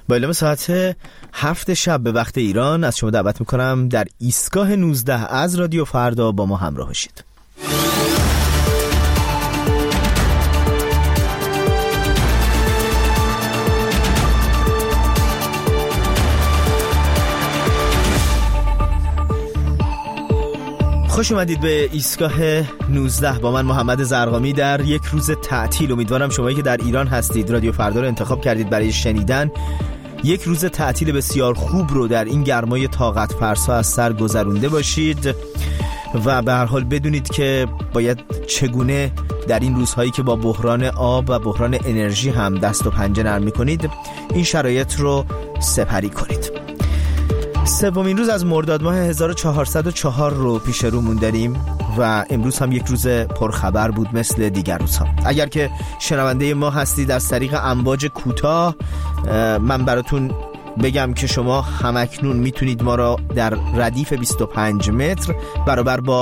با اعلام ساعت 7 شب به وقت ایران از شما دعوت میکنم در ایستگاه 19 از رادیو فردا با ما همراه باشید. خوش اومدید به ایستگاه 19 با من محمد زرقامی در یک روز تعطیل. امیدوارم شمایی که در ایران هستید رادیو فردا رو انتخاب کردید برای شنیدن. یک روز تعطیل بسیار خوب رو در این گرمای طاقت فرسا از سر گذرونده باشید و به هر حال بدونید که باید چگونه در این روزهایی که با بحران آب و بحران انرژی هم دست و پنجه نرم می‌کنید این شرایط رو سپری کنید. سومین روز از مرداد ماه 1404 رو پیش رومون داریم و امروز هم یک روز پرخبر بود مثل دیگر روزها. اگر که شنونده ما هستید از طریق امواج کوتاه، من براتون بگم که شما همکنون میتونید ما را در ردیف 25 متر برابر با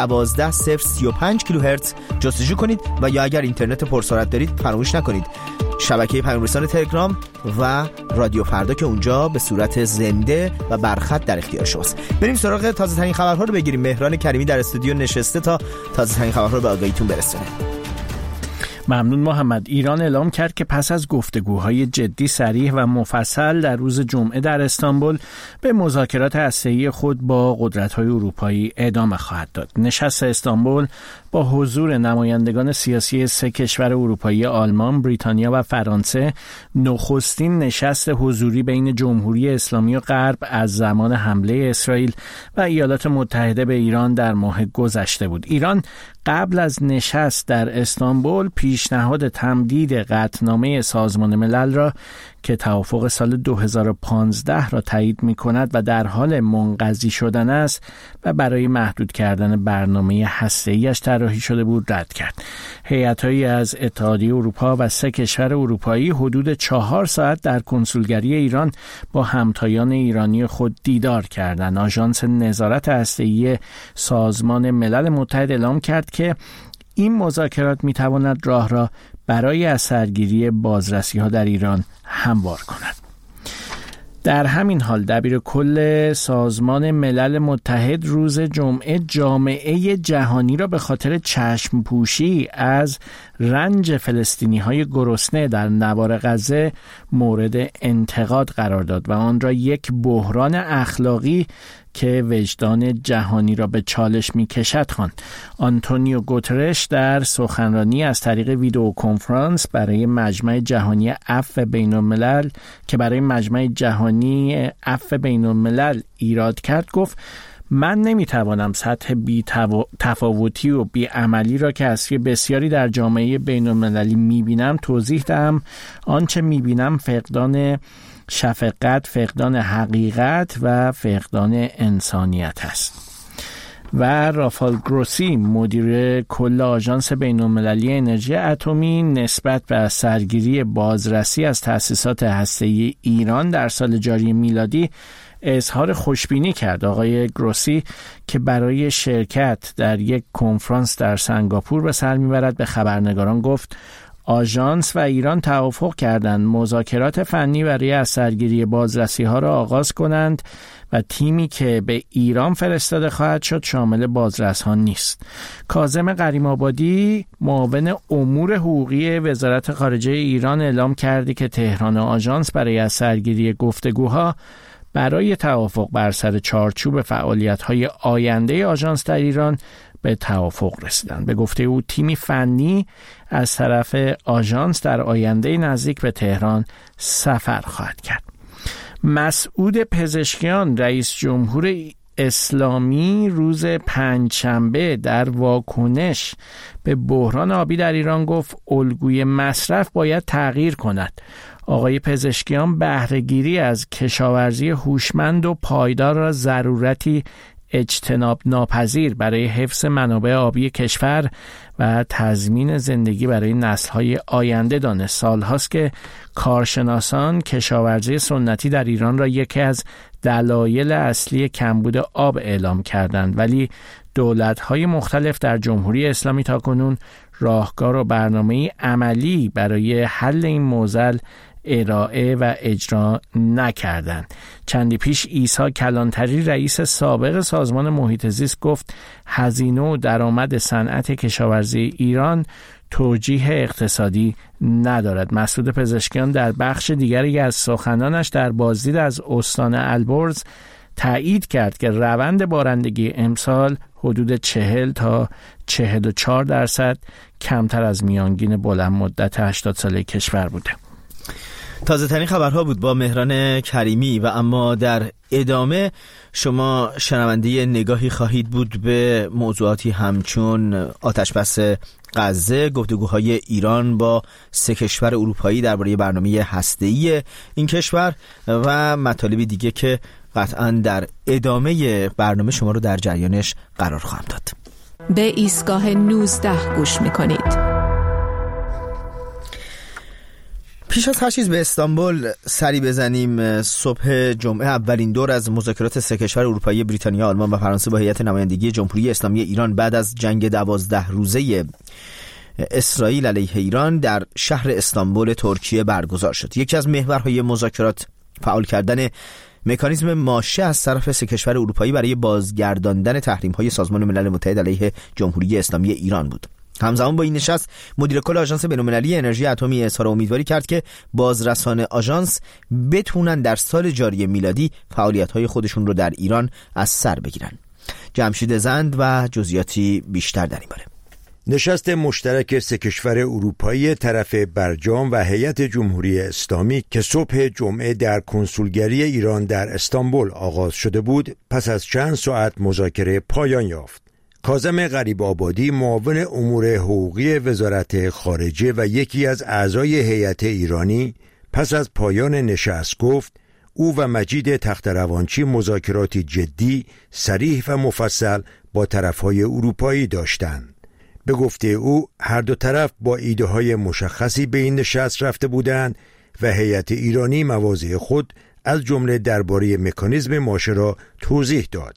12035 کیلوهرتز جستجو کنید و یا اگر اینترنت پرسرعت دارید فراموش نکنید شبکه پیام‌رسان تلگرام و رادیو فردا که اونجا به صورت زنده و برخط در اختیار شماست. بریم سراغ تازه ترین خبرها رو بگیریم. مهران کریمی در استودیو نشسته تا تازه ترین خبرها رو به آگاهیتون برسونه. ممنون محمد. ایران اعلام کرد که پس از گفتگوهای جدی، صریح و مفصل در روز جمعه در استانبول به مذاکرات هسته‌ای خود با قدرت‌های اروپایی ادامه خواهد داد. نشست استانبول با حضور نمایندگان سیاسی سه کشور اروپایی آلمان، بریتانیا و فرانسه نخستین نشست حضوری بین جمهوری اسلامی و غرب از زمان حمله اسرائیل و ایالات متحده به ایران در ماه گذشته بود. ایران قبل از نشست در استانبول پیشنهاد تمدید قطعنامه سازمان ملل را که توافق سال 2015 را تایید می‌کند و در حال منقضی شدن است و برای محدود کردن برنامه هسته‌ایش طراحی شده بود رد کرد. هیئت‌هایی از اتحادیه اروپا و سه کشور اروپایی حدود 4 ساعت در کنسولگری ایران با همتایان ایرانی خود دیدار کردند. آژانس نظارت هسته‌ای سازمان ملل متحد اعلام کرد که این مذاکرات می‌تواند راه را برای از سرگیری بازرسی‌ها در ایران هموار کند. در همین حال دبیر کل سازمان ملل متحد روز جمعه جامعه جهانی را به خاطر چشم پوشی از رنج فلسطینی‌های گرسنه در نوار غزه مورد انتقاد قرار داد و آن را یک بحران اخلاقی که وجدان جهانی را به چالش می‌کشد خواند. آنتونیو گوترش در سخنرانی از طریق ویدئو کنفرانس برای مجمع جهانی عفو بین‌الملل که برای مجمع جهانی عفو بین‌الملل ایراد کرد گفت: من نمیتوانم سطح تفاوتی و بی‌عملی را که از بسیاری در جامعه بین‌المللی می‌بینم توضیح دهم. آنچه می‌بینم فقدان شفقت، فقدان حقیقت و فقدان انسانیت است. و رافال گروسی مدیر کل آژانس بین‌المللی انرژی اتمی نسبت به سرگیری بازرسی از تأسیسات هسته‌ای ایران در سال جاری میلادی اظهار خوشبینی کرد. آقای گروسی که برای شرکت در یک کنفرانس در سنگاپور به سر میبرد به خبرنگاران گفت: آژانس و ایران توافق کردند مذاکرات فنی برای از سرگیری بازرسی ها را آغاز کنند و تیمی که به ایران فرستاده خواهد شد شامل بازرس ها نیست. کاظم غریم‌آبادی معاون امور حقوقی وزارت خارجه ایران اعلام کرده که تهران و آژانس برای از سرگیری گفتگوها برای توافق بر سر چارچوب فعالیت‌های آینده آژانس در ایران به توافق رسیدند. به گفته او تیمی فنی از طرف آژانس در آینده نزدیک به تهران سفر خواهد کرد. مسعود پزشکیان رئیس جمهور اسلامی روز پنجشنبه در واکنش به بحران آبی در ایران گفت الگوی مصرف باید تغییر کند. آقای پزشکیان بهره‌گیری از کشاورزی هوشمند و پایدار را ضرورتی اجتناب ناپذیر برای حفظ منابع آبی کشور و تضمین زندگی برای نسل‌های آینده دانست. سال‌هاست که کارشناسان کشاورزی سنتی در ایران را یکی از دلایل اصلی کمبود آب اعلام کردند، ولی دولت‌های مختلف در جمهوری اسلامی تاکنون راهکار و برنامه‌ای عملی برای حل این معضل ارائه و اجرا نکردند. چندی پیش عیسی کلانتری رئیس سابق سازمان محیط زیست گفت هزینه و درآمد صنعت کشاورزی ایران توجیه اقتصادی ندارد. مسعود پزشکیان در بخش دیگری از سخنانش در بازدید از استان البرز تایید کرد که روند بارندگی امسال حدود 40 تا 44% کمتر از میانگین بلند مدت 80 ساله کشور بوده. تازه ترین خبرها بود با مهران کریمی. و اما در ادامه شما شنونده نگاهی خواهید بود به موضوعاتی همچون آتشبس غزه، گفتگوهای ایران با 3 کشور اروپایی درباره برنامه هسته‌ای این کشور و مطالبی دیگه که قطعاً در ادامه برنامه شما رو در جریانش قرار خواهم داد. به ایستگاه 19 گوش می‌کنید. پیش از هر چیز به استانبول سری بزنیم. صبح جمعه اولین دور از مذاکرات 3 کشور اروپایی بریتانیا، آلمان و فرانسه با هیئت نمایندگی جمهوری اسلامی ایران بعد از جنگ 12 روزه اسرائیل علیه ایران در شهر استانبول ترکیه برگزار شد. یکی از محورهای مذاکرات فعال کردن مکانیزم ماشه از طرف 3 کشور اروپایی برای بازگرداندن تحریم‌های سازمان ملل متحد علیه جمهوری اسلامی ایران بود. همزمان با این نشست مدیر کل آژانس بین‌المللی انرژی اتمی اظهار امیدواری کرد که بازرسان آژانس بتونن در سال جاری میلادی فعالیت‌های خودشون رو در ایران از سر بگیرن. جمشید زند و جزئیاتی بیشتر در این باره. نشست مشترک 3 کشور اروپایی طرف برجام و هیئت جمهوری اسلامی که صبح جمعه در کنسولگری ایران در استانبول آغاز شده بود، پس از چند ساعت مذاکره پایان یافت. کاظم غریب آبادی، معاون امور حقوقی وزارت خارجه و یکی از اعضای هیئت ایرانی، پس از پایان نشست گفت او و مجید تختروانچی مذاکراتی جدی، صریح و مفصل با طرفهای اروپایی داشتند. به گفته او هر دو طرف با ایده‌های مشخصی به این نشست رفته بودند و هیئت ایرانی مواضع خود از جمله درباره مکانیزم ماشه را توضیح داد.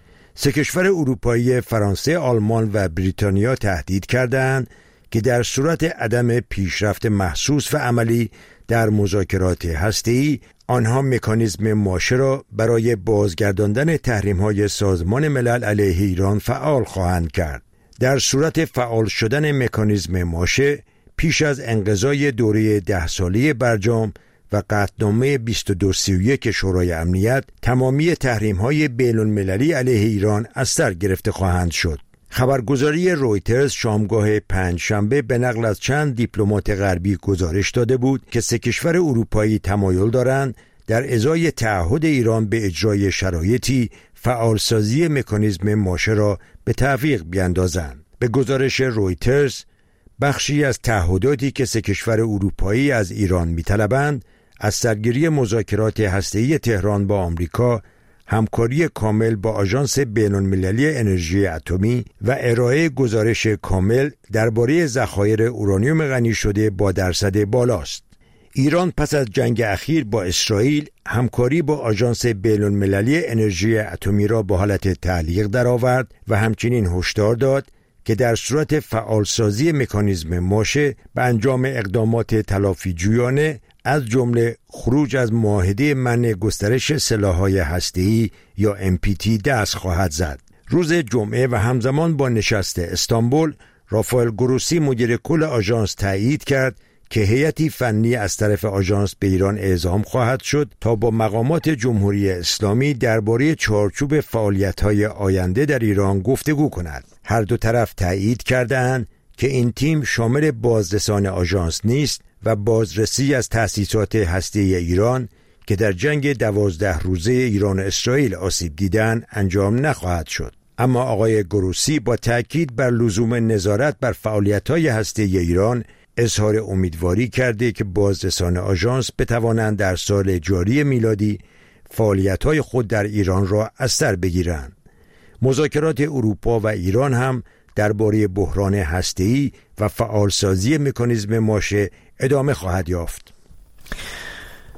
3 کشور اروپایی فرانسه، آلمان و بریتانیا تهدید کردند که در صورت عدم پیشرفت محسوس و عملی در مذاکرات هسته‌ای آنها مکانیزم ماشه را برای بازگرداندن تحریم‌های سازمان ملل علیه ایران فعال خواهند کرد. در صورت فعال شدن مکانیزم ماشه پیش از انقضای دوره 10 ساله برجام و قطعنامه 2231 شورای امنیت، تمامی تحریم‌های بین‌المللی علیه ایران از سر گرفته خواهند شد. خبرگزاری رویترز شامگاه پنجشنبه به نقل از چند دیپلمات غربی گزارش داده بود که 3 کشور اروپایی تمایل دارند در ازای تعهد ایران به اجرای شرایطی فعالسازی مکانیزم ماشه را به تعویق بیاندازند. به گزارش رویترز، بخشی از تعهداتی که 3 کشور اروپایی از ایران می‌طلبند از سرگیری مذاکرات هسته‌ای تهران با آمریکا، همکاری کامل با آژانس بین‌المللی انرژی اتمی و ارائه گزارش کامل درباره ذخایر اورانیوم غنی شده با درصد بالاست. ایران پس از جنگ اخیر با اسرائیل همکاری با آژانس بین‌المللی انرژی اتمی را به حالت تعلیق درآورد و همچنین هشدار داد که در صورت فعالسازی مکانیزم ماشه به انجام اقدامات تلافی جویانه از جمله خروج از معاهده منع گسترش سلاح‌های هسته‌ای یا NPT دست خواهد زد. روز جمعه و همزمان با نشست استانبول، رافائل گروسی مدیر کل آژانس تایید کرد که هیئتی فنی از طرف آژانس به ایران اعزام خواهد شد تا با مقامات جمهوری اسلامی درباره چارچوب فعالیت‌های آینده در ایران گفتگو کند. هر دو طرف تایید کردند که این تیم شامل بازرسان آژانس نیست و بازرسی از تأسیسات هسته‌ای ایران که در جنگ 12 روزه ایران و اسرائیل آسیب دیدن انجام نخواهد شد. اما آقای گروسی با تأکید بر لزوم نظارت بر فعالیت‌های هسته‌ای ایران اظهار امیدواری کرده که بازرسان آژانس بتوانند در سال جاری میلادی فعالیت‌های خود در ایران را از سر بگیرند. مذاکرات اروپا و ایران هم درباره بحران هسته‌ای و فعالسازی مکانیزم ماشه ادامه خواهد یافت.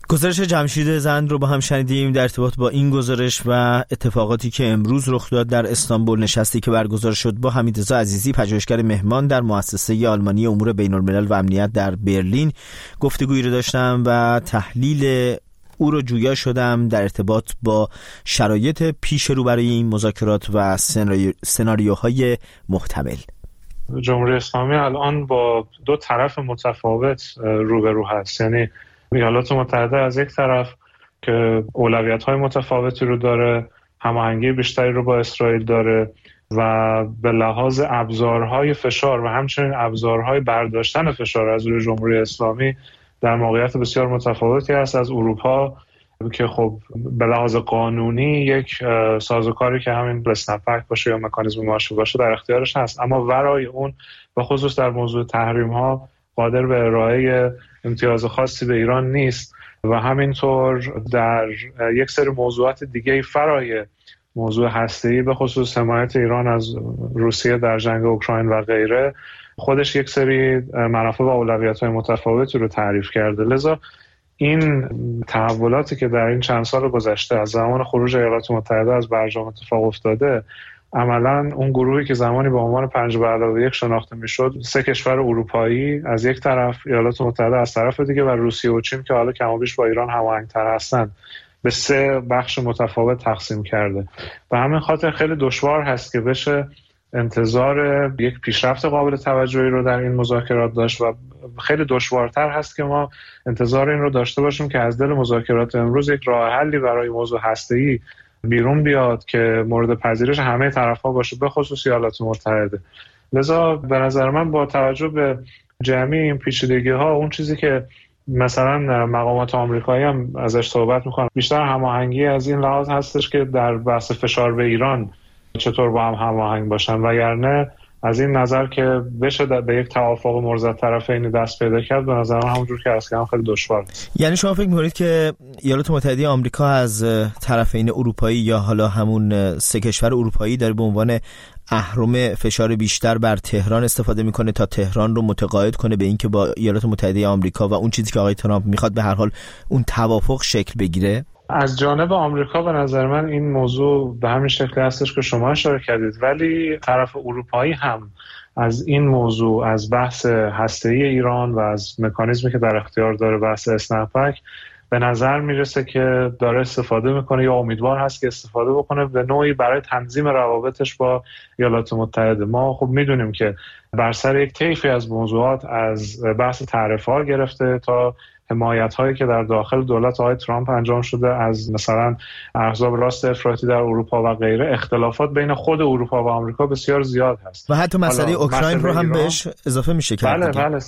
گزارش جمشید زند رو با هم شنیدیم. در ارتباط با این گزارش و اتفاقاتی که امروز رخ داد در استانبول، نشستی که برگزار شد با حمیدرضا عزیزی، پژوهشگر مهمان در مؤسسه آلمانی امور بین‌الملل و امنیت در برلین، گفتگویی رو داشتم و تحلیل او رو جویا شدم در ارتباط با شرایط پیش رو برای این مذاکرات و سناریوهای محتمل. جمهوری اسلامی الان با دو طرف متفاوت روبرو هست. یعنی ایالات متحده از یک طرف که اولویت‌های متفاوتی رو داره، هماهنگی بیشتری رو با اسرائیل داره و به لحاظ ابزارهای فشار و همچنین ابزارهای برداشتن فشار از روی جمهوری اسلامی در موقعیت بسیار متفاوتی هست از اروپا، که خب به لحاظ قانونی یک سازوکاری که همین اسنپک باشه یا مکانیزم مارشال باشه در اختیارش هست، اما ورای اون به خصوص در موضوع تحریم ها قادر به ارائه امتیاز خاصی به ایران نیست و همینطور در یک سری موضوعات دیگه فرای موضوع هسته‌ای به خصوص حمایت ایران از روسیه در جنگ اوکراین و غیره خودش یک سری منافع و اولویت‌های متفاوتی رو تعریف کرده. لذا این تحولاتی که در این چند سال گذشته از زمان خروج ایالات متحده از برجام اتفاق افتاده، عملاً اون گروهی که زمانی به عنوان 5+1 شناخته میشد، 3 کشور اروپایی از یک طرف، ایالات متحده از طرف دیگه و روسیه و چین که حالا کم و بیش با ایران هماهنگ‌تر هستند، به 3 بخش متفاوت تقسیم کرده. به همین خاطر خیلی دشوار هست که بشه انتظار یک پیشرفت قابل توجهی رو در این مذاکرات داشت و خیلی دشوارتر هست که ما انتظار این رو داشته باشیم که از دل مذاکرات امروز یک راه حلی برای موضوع هسته‌ای بیرون بیاد که مورد پذیرش همه طرف‌ها باشه، به خصوص ایالات متحده. لذا به نظر من با توجه به جمعی این پیچیدگی‌ها، اون چیزی که مثلا مقامات آمریکایی هم ازش صحبت می‌کنن بیشتر هماهنگی از این لحاظ هستش که در بحث فشار به ایران چطور با هم هماهنگ باشن، وگرنه از این نظر که بشه به یک توافق مرزت طرفین دست پیدا کرد، به نظر من همونجور که هست که هم خیلی دشوار. یعنی شما فکر می‌کنید که ایالات متحده آمریکا از طرفین اروپایی یا حالا همون 3 کشور اروپایی داره به عنوان اهرم فشار بیشتر بر تهران استفاده میکنه تا تهران رو متقاعد کنه به اینکه با ایالات متحده آمریکا و اون چیزی که آقای ترامپ میخواد به هر حال اون توافق شکل بگیره؟ از جانب آمریکا به نظر من این موضوع به همین شکلی هستش که شما اشاره کردید، ولی طرف اروپایی هم از این موضوع، از بحث هسته‌ای ایران و از مکانیزمی که در اختیار داره بحث اسنپک، به نظر میرسه که داره استفاده میکنه یا امیدوار هست که استفاده بکنه به نوعی برای تنظیم روابطش با ایالات متحده. ما خب میدونیم که بر سر یک طیفی از موضوعات، از بحث تعرفه‌ها گرفته تا حمایت‌هایی که در داخل دولت آقای ترامپ انجام شده از مثلا احزاب راست افراطی در اروپا و غیره، اختلافات بین خود اروپا و آمریکا بسیار زیاد هست و حتی مسئله اوکراین رو هم بهش اضافه میشه کرد. بله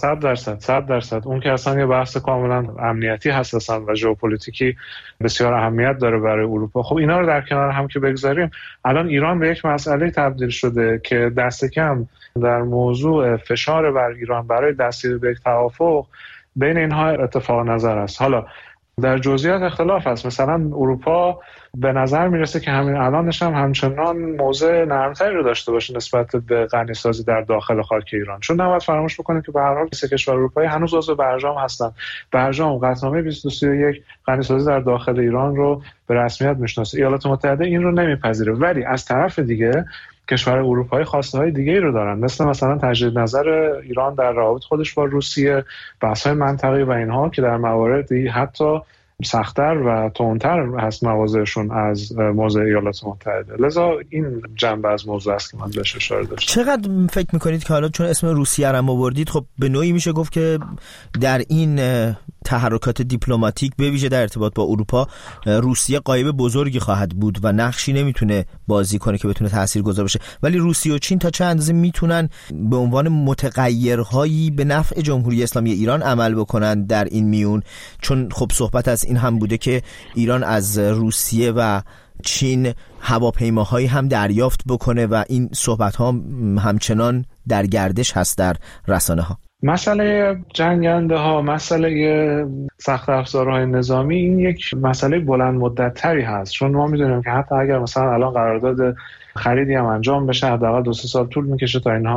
100%. اون که اصلا یه بحث کاملا امنیتی هست اصلا و ژئوپلیتیکی بسیار اهمیت داره برای اروپا. خب اینا رو در کنار هم که بگذاریم، الان ایران به یک مسئله تبدیل شده که دست کم در موضوع فشار بر ایران برای دستیابی به یک توافق بین اینها اتفاق نظر است. حالا در جزئیات اختلاف است. مثلا اروپا به نظر میرسه که همین الانش هم همچنان موضع نرمتری رو داشته باشه نسبت به غنیسازی در داخل خاک ایران، چون نباید فراموش بکنیم که به هر حال 3 کشور اروپایی هنوز عضو برجام هستن. برجام قطعنامه 231 غنیسازی در داخل ایران رو به رسمیت میشناسه. ایالات متحده این رو نمیپذیره، ولی از طرف دیگه کشور اروپایی خواسته‌های دیگه‌ای رو دارن، مثلا تجدید نظر ایران در روابط خودش با روسیه، بحث‌های منطقه‌ای و اینها که در مواردی حتی سخت‌تر و تندتر هست مواضعشون از موضع ایالات متحده. لذا این جنبه از موضوع است که من بهش اشاره داشتم. چقدر فکر می‌کنید که حالا چون اسم روسیه رو آوردید، خب به نوعی میشه گفت که در این تحرکات دیپلماتیک به ویژه در ارتباط با اروپا روسیه غایب بزرگی خواهد بود و نقشی نمیتونه بازی کنه که بتونه تاثیرگذار بشه، ولی روسیه و چین تا چه اندازه میتونن به عنوان متغیرهایی به نفع جمهوری اسلامی ایران عمل بکنن در این میون؟ چون خب صحبت از این هم بوده که ایران از روسیه و چین هواپیماهایی هم دریافت بکنه و این صحبت‌ها همچنان در گردش هست در رسانه‌ها. مسئله جنگنده ها، مسئله سخت افزارهای نظامی، این یک مسئله بلند مدت تری هست، چون ما میدونیم که حتی اگر مثلا الان قرارداد خریدی هم انجام بشه، حداقل 2-3 سال طول میکشه تا اینها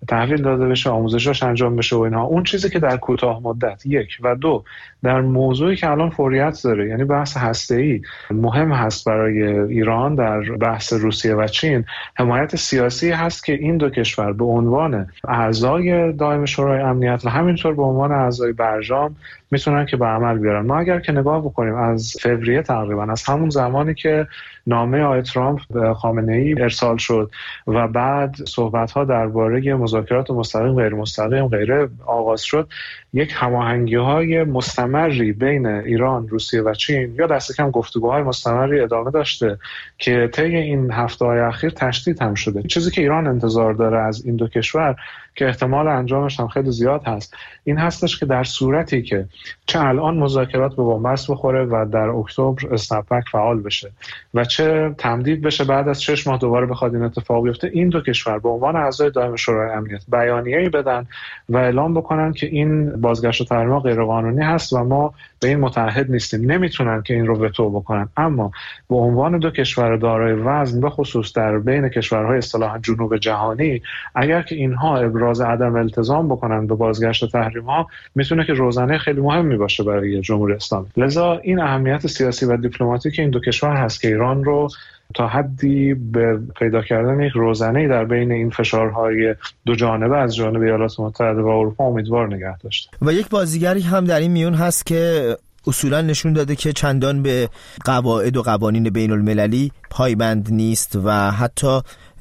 تحویل داده بشه، آموزشاش انجام بشه و اینها. اون چیزی که در کوتاه مدت، یک و دو، در موضوعی که الان فوریت داره، یعنی بحث هسته‌ای مهم هست برای ایران در بحث روسیه و چین، حمایت سیاسی هست که این دو کشور به عنوان اعضای دائم شورای امنیت و همینطور به عنوان اعضای برجام میتونن که به عمل بیارن. ما اگر که نگاه بکنیم از فوریه تقریبا، از همون زمانی که نامه آقای ترامپ به خامنه‌ای ارسال شد و بعد صحبت‌ها درباره مذاکرات مستقیم غیر مستقیم غیره آغاز شد، یک هماهنگی‌های مستمری بین ایران، روسیه و چین یا دست کم گفتگوهای مستمری ادامه داشته که طی این هفته‌های اخیر تشدید هم شده. چیزی که ایران انتظار داره از این دو کشور که احتمال انجامش هم خیلی زیاد هست، این هستش که در صورتی که چه الان مذاکرات به بنبست بخوره و در اکتبر اسنپک فعال بشه و چه تمدید بشه بعد از 6 ماه دوباره بخواد این اتفاق بیفته، این دو کشور به عنوان اعضای دائم شورای امنیت بیانیه‌ای بدن و اعلام بکنن که این بازگشت و تحریم غیرقانونی هست و ما به این متعهد نیستیم. نمیتونن که این رو وتو بکنن، اما به عنوان دو کشور دارای وزن، به خصوص در بین کشورهای اصطلاحاً جنوب جهانی، اگر که اینها ابراز عدم التزام بکنن به بازگشت و تحریم‌ها، میتونه که روزنه خیلی مهمی باشه برای جمهوری اسلامی. لذا این اهمیت سیاسی و دیپلماتیک این دو کشور هست که ایران رو تا حدی به پیدا کردن یک روزنه‌ای در بین این فشارهای دو جانبه از جانب ایالات متحده و اروپا امیدوار نگه داشته. و یک بازیگری هم در این میون هست که اصولا نشون داده که چندان به قواعد و قوانین بین المللی پایبند نیست و حتی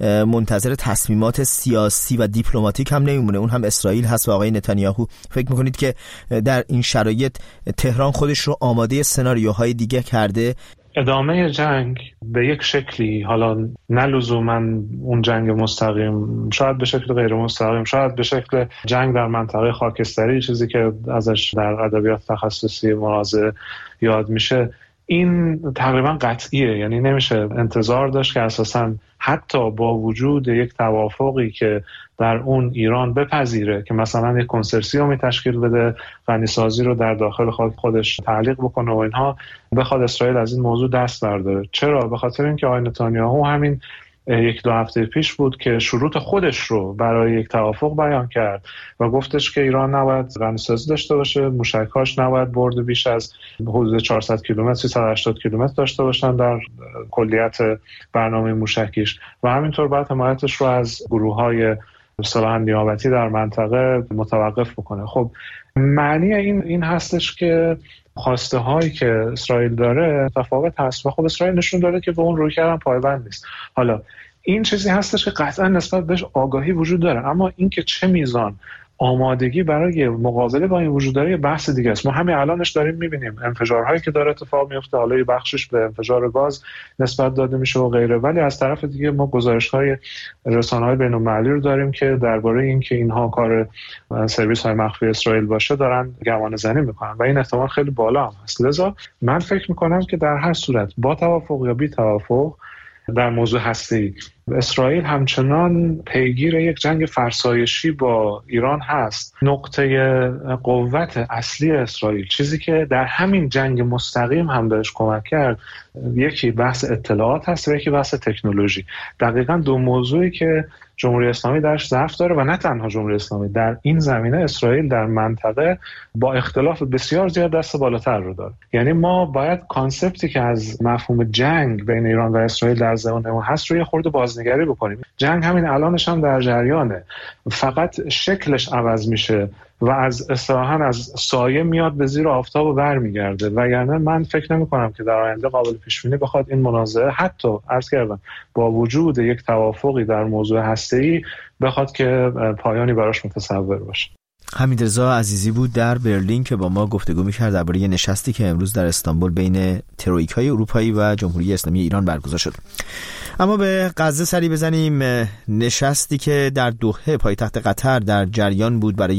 منتظر تصمیمات سیاسی و دیپلماتیک هم نمیمونه. اون هم اسرائیل هست و آقای نتانیاهو. فکر میکنید که در این شرایط تهران خودش رو آماده سناریوهای دیگه کرده؟ ادامه جنگ به یک شکلی، حالا نه لزوما اون جنگ مستقیم، شاید به شکل غیر مستقیم، شاید به شکل جنگ در منطقه خاکستری، چیزی که ازش در ادبیات تخصصی منازعه یاد میشه، این تقریبا قطعیه. یعنی نمیشه انتظار داشت که اساساً حتی با وجود یک توافقی که در اون ایران بپذیره که مثلا یک کنسرسیومی تشکیل بده، غنیسازی رو در داخل خودش تعلیق بکنه و اینها، بخواد اسرائیل از این موضوع دست برداره. چرا؟ به خاطر اینکه آقای نتانیاهو همین 1-2 هفته پیش بود که شروط خودش رو برای یک توافق بیان کرد و گفتش که ایران نباید غنیسازی داشته باشه، موشک‌هاش نباید برد بیش از حدود 400 کیلومتر 380 کیلومتر داشته باشن در کلیت برنامه موشکیش و همینطور بعد حمایتش رو از گروه‌های اصطلاحاً نیابتی در منطقه متوقف بکنه. خب معنی این هستش که خواسته هایی که اسرائیل داره تفاوت هست و خب اسرائیل نشون داده که به اون روی کردن پایبند نیست. حالا این چیزی هستش که قطعا نسبت بهش آگاهی وجود داره، اما این که چه میزان آمادگی برای مقابله با این وجود داره یه بحث دیگه است. ما همین الانش داریم میبینیم انفجارهایی که داره اتفاق میفته، حالا یه بخشش به انفجار گاز نسبت داده میشه و غیره، ولی از طرف دیگه ما گزارش‌های رسانه‌های بین‌المللی رو داریم که درباره اینکه اینها کار سرویس‌های مخفی اسرائیل باشه دارن گمانه‌زنی میکنن و این احتمال خیلی بالا هم هست. لذا من فکر میکنم که در هر صورت با توافق یا بی توافق در موضوع هسته‌ای، اسرائیل همچنان پیگیر یک جنگ فرسایشی با ایران هست. نقطه قوت اصلی اسرائیل، چیزی که در همین جنگ مستقیم هم بهش کمک کرد، یکی بحث اطلاعات هست و یکی بحث تکنولوژی. دقیقاً دو موضوعی که جمهوری اسلامی درش ضعف داره و نه تنها جمهوری اسلامی، در این زمینه اسرائیل در منطقه با اختلاف بسیار زیاد دست بالاتر رو داره. یعنی ما باید کانسپتی که از مفهوم جنگ بین ایران و اسرائیل در ذهن ما هست رو یه خورده بازنگری بکنیم. جنگ همین الانش هم در جریانه، فقط شکلش عوض میشه و از اصطلاحاً از سایه میاد به زیر آفتاب و برمیگرده. وگرنه من فکر نمی‌کنم که در آینده قابل پیش بینی بخواد این منازعه، حتی عرض کردم با وجود یک توافقی در موضوع هسته‌ای، بخواد که پایانی براش متصور باشه. حمیدرضا عزیزی بود در برلین که با ما گفتگو می‌کرد درباره نشستی که امروز در استانبول بین ترویکای اروپایی و جمهوری اسلامی ایران برگزار شد. اما به غزه سری بزنیم. نشستی که در دوحه پایتخت قطر در جریان بود برای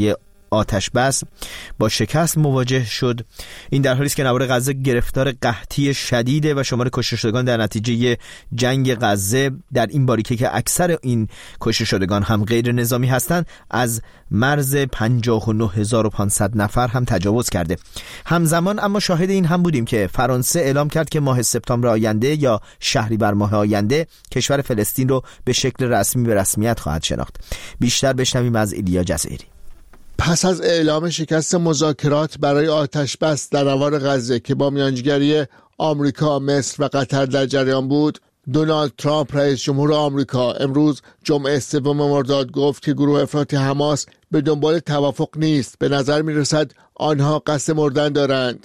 آتش بس با شکست مواجه شد. این در حالی است که نوار غزه گرفتار قحطی شدیده و شمار کشته شدگان در نتیجه جنگ غزه در این باریکه که اکثر این کشته شدگان هم غیر نظامی هستند از مرز 59500 نفر هم تجاوز کرده. همزمان اما شاهد این هم بودیم که فرانسه اعلام کرد که ماه سپتامبر آینده یا شهریور ماه آینده کشور فلسطین رو به شکل رسمی به رسمیت خواهد شناخت. بیشتر بشنویم از ایلیا جزیری. پس از اعلام شکست مذاکرات برای آتش بس در نوار غزه که با میانجیگری آمریکا، مصر و قطر در جریان بود، دونالد ترامپ رئیس جمهور آمریکا امروز جمعه 3 مرداد گفت که گروه افراطی حماس به دنبال توافق نیست. به نظر می رسد آنها قصد مردن دارند.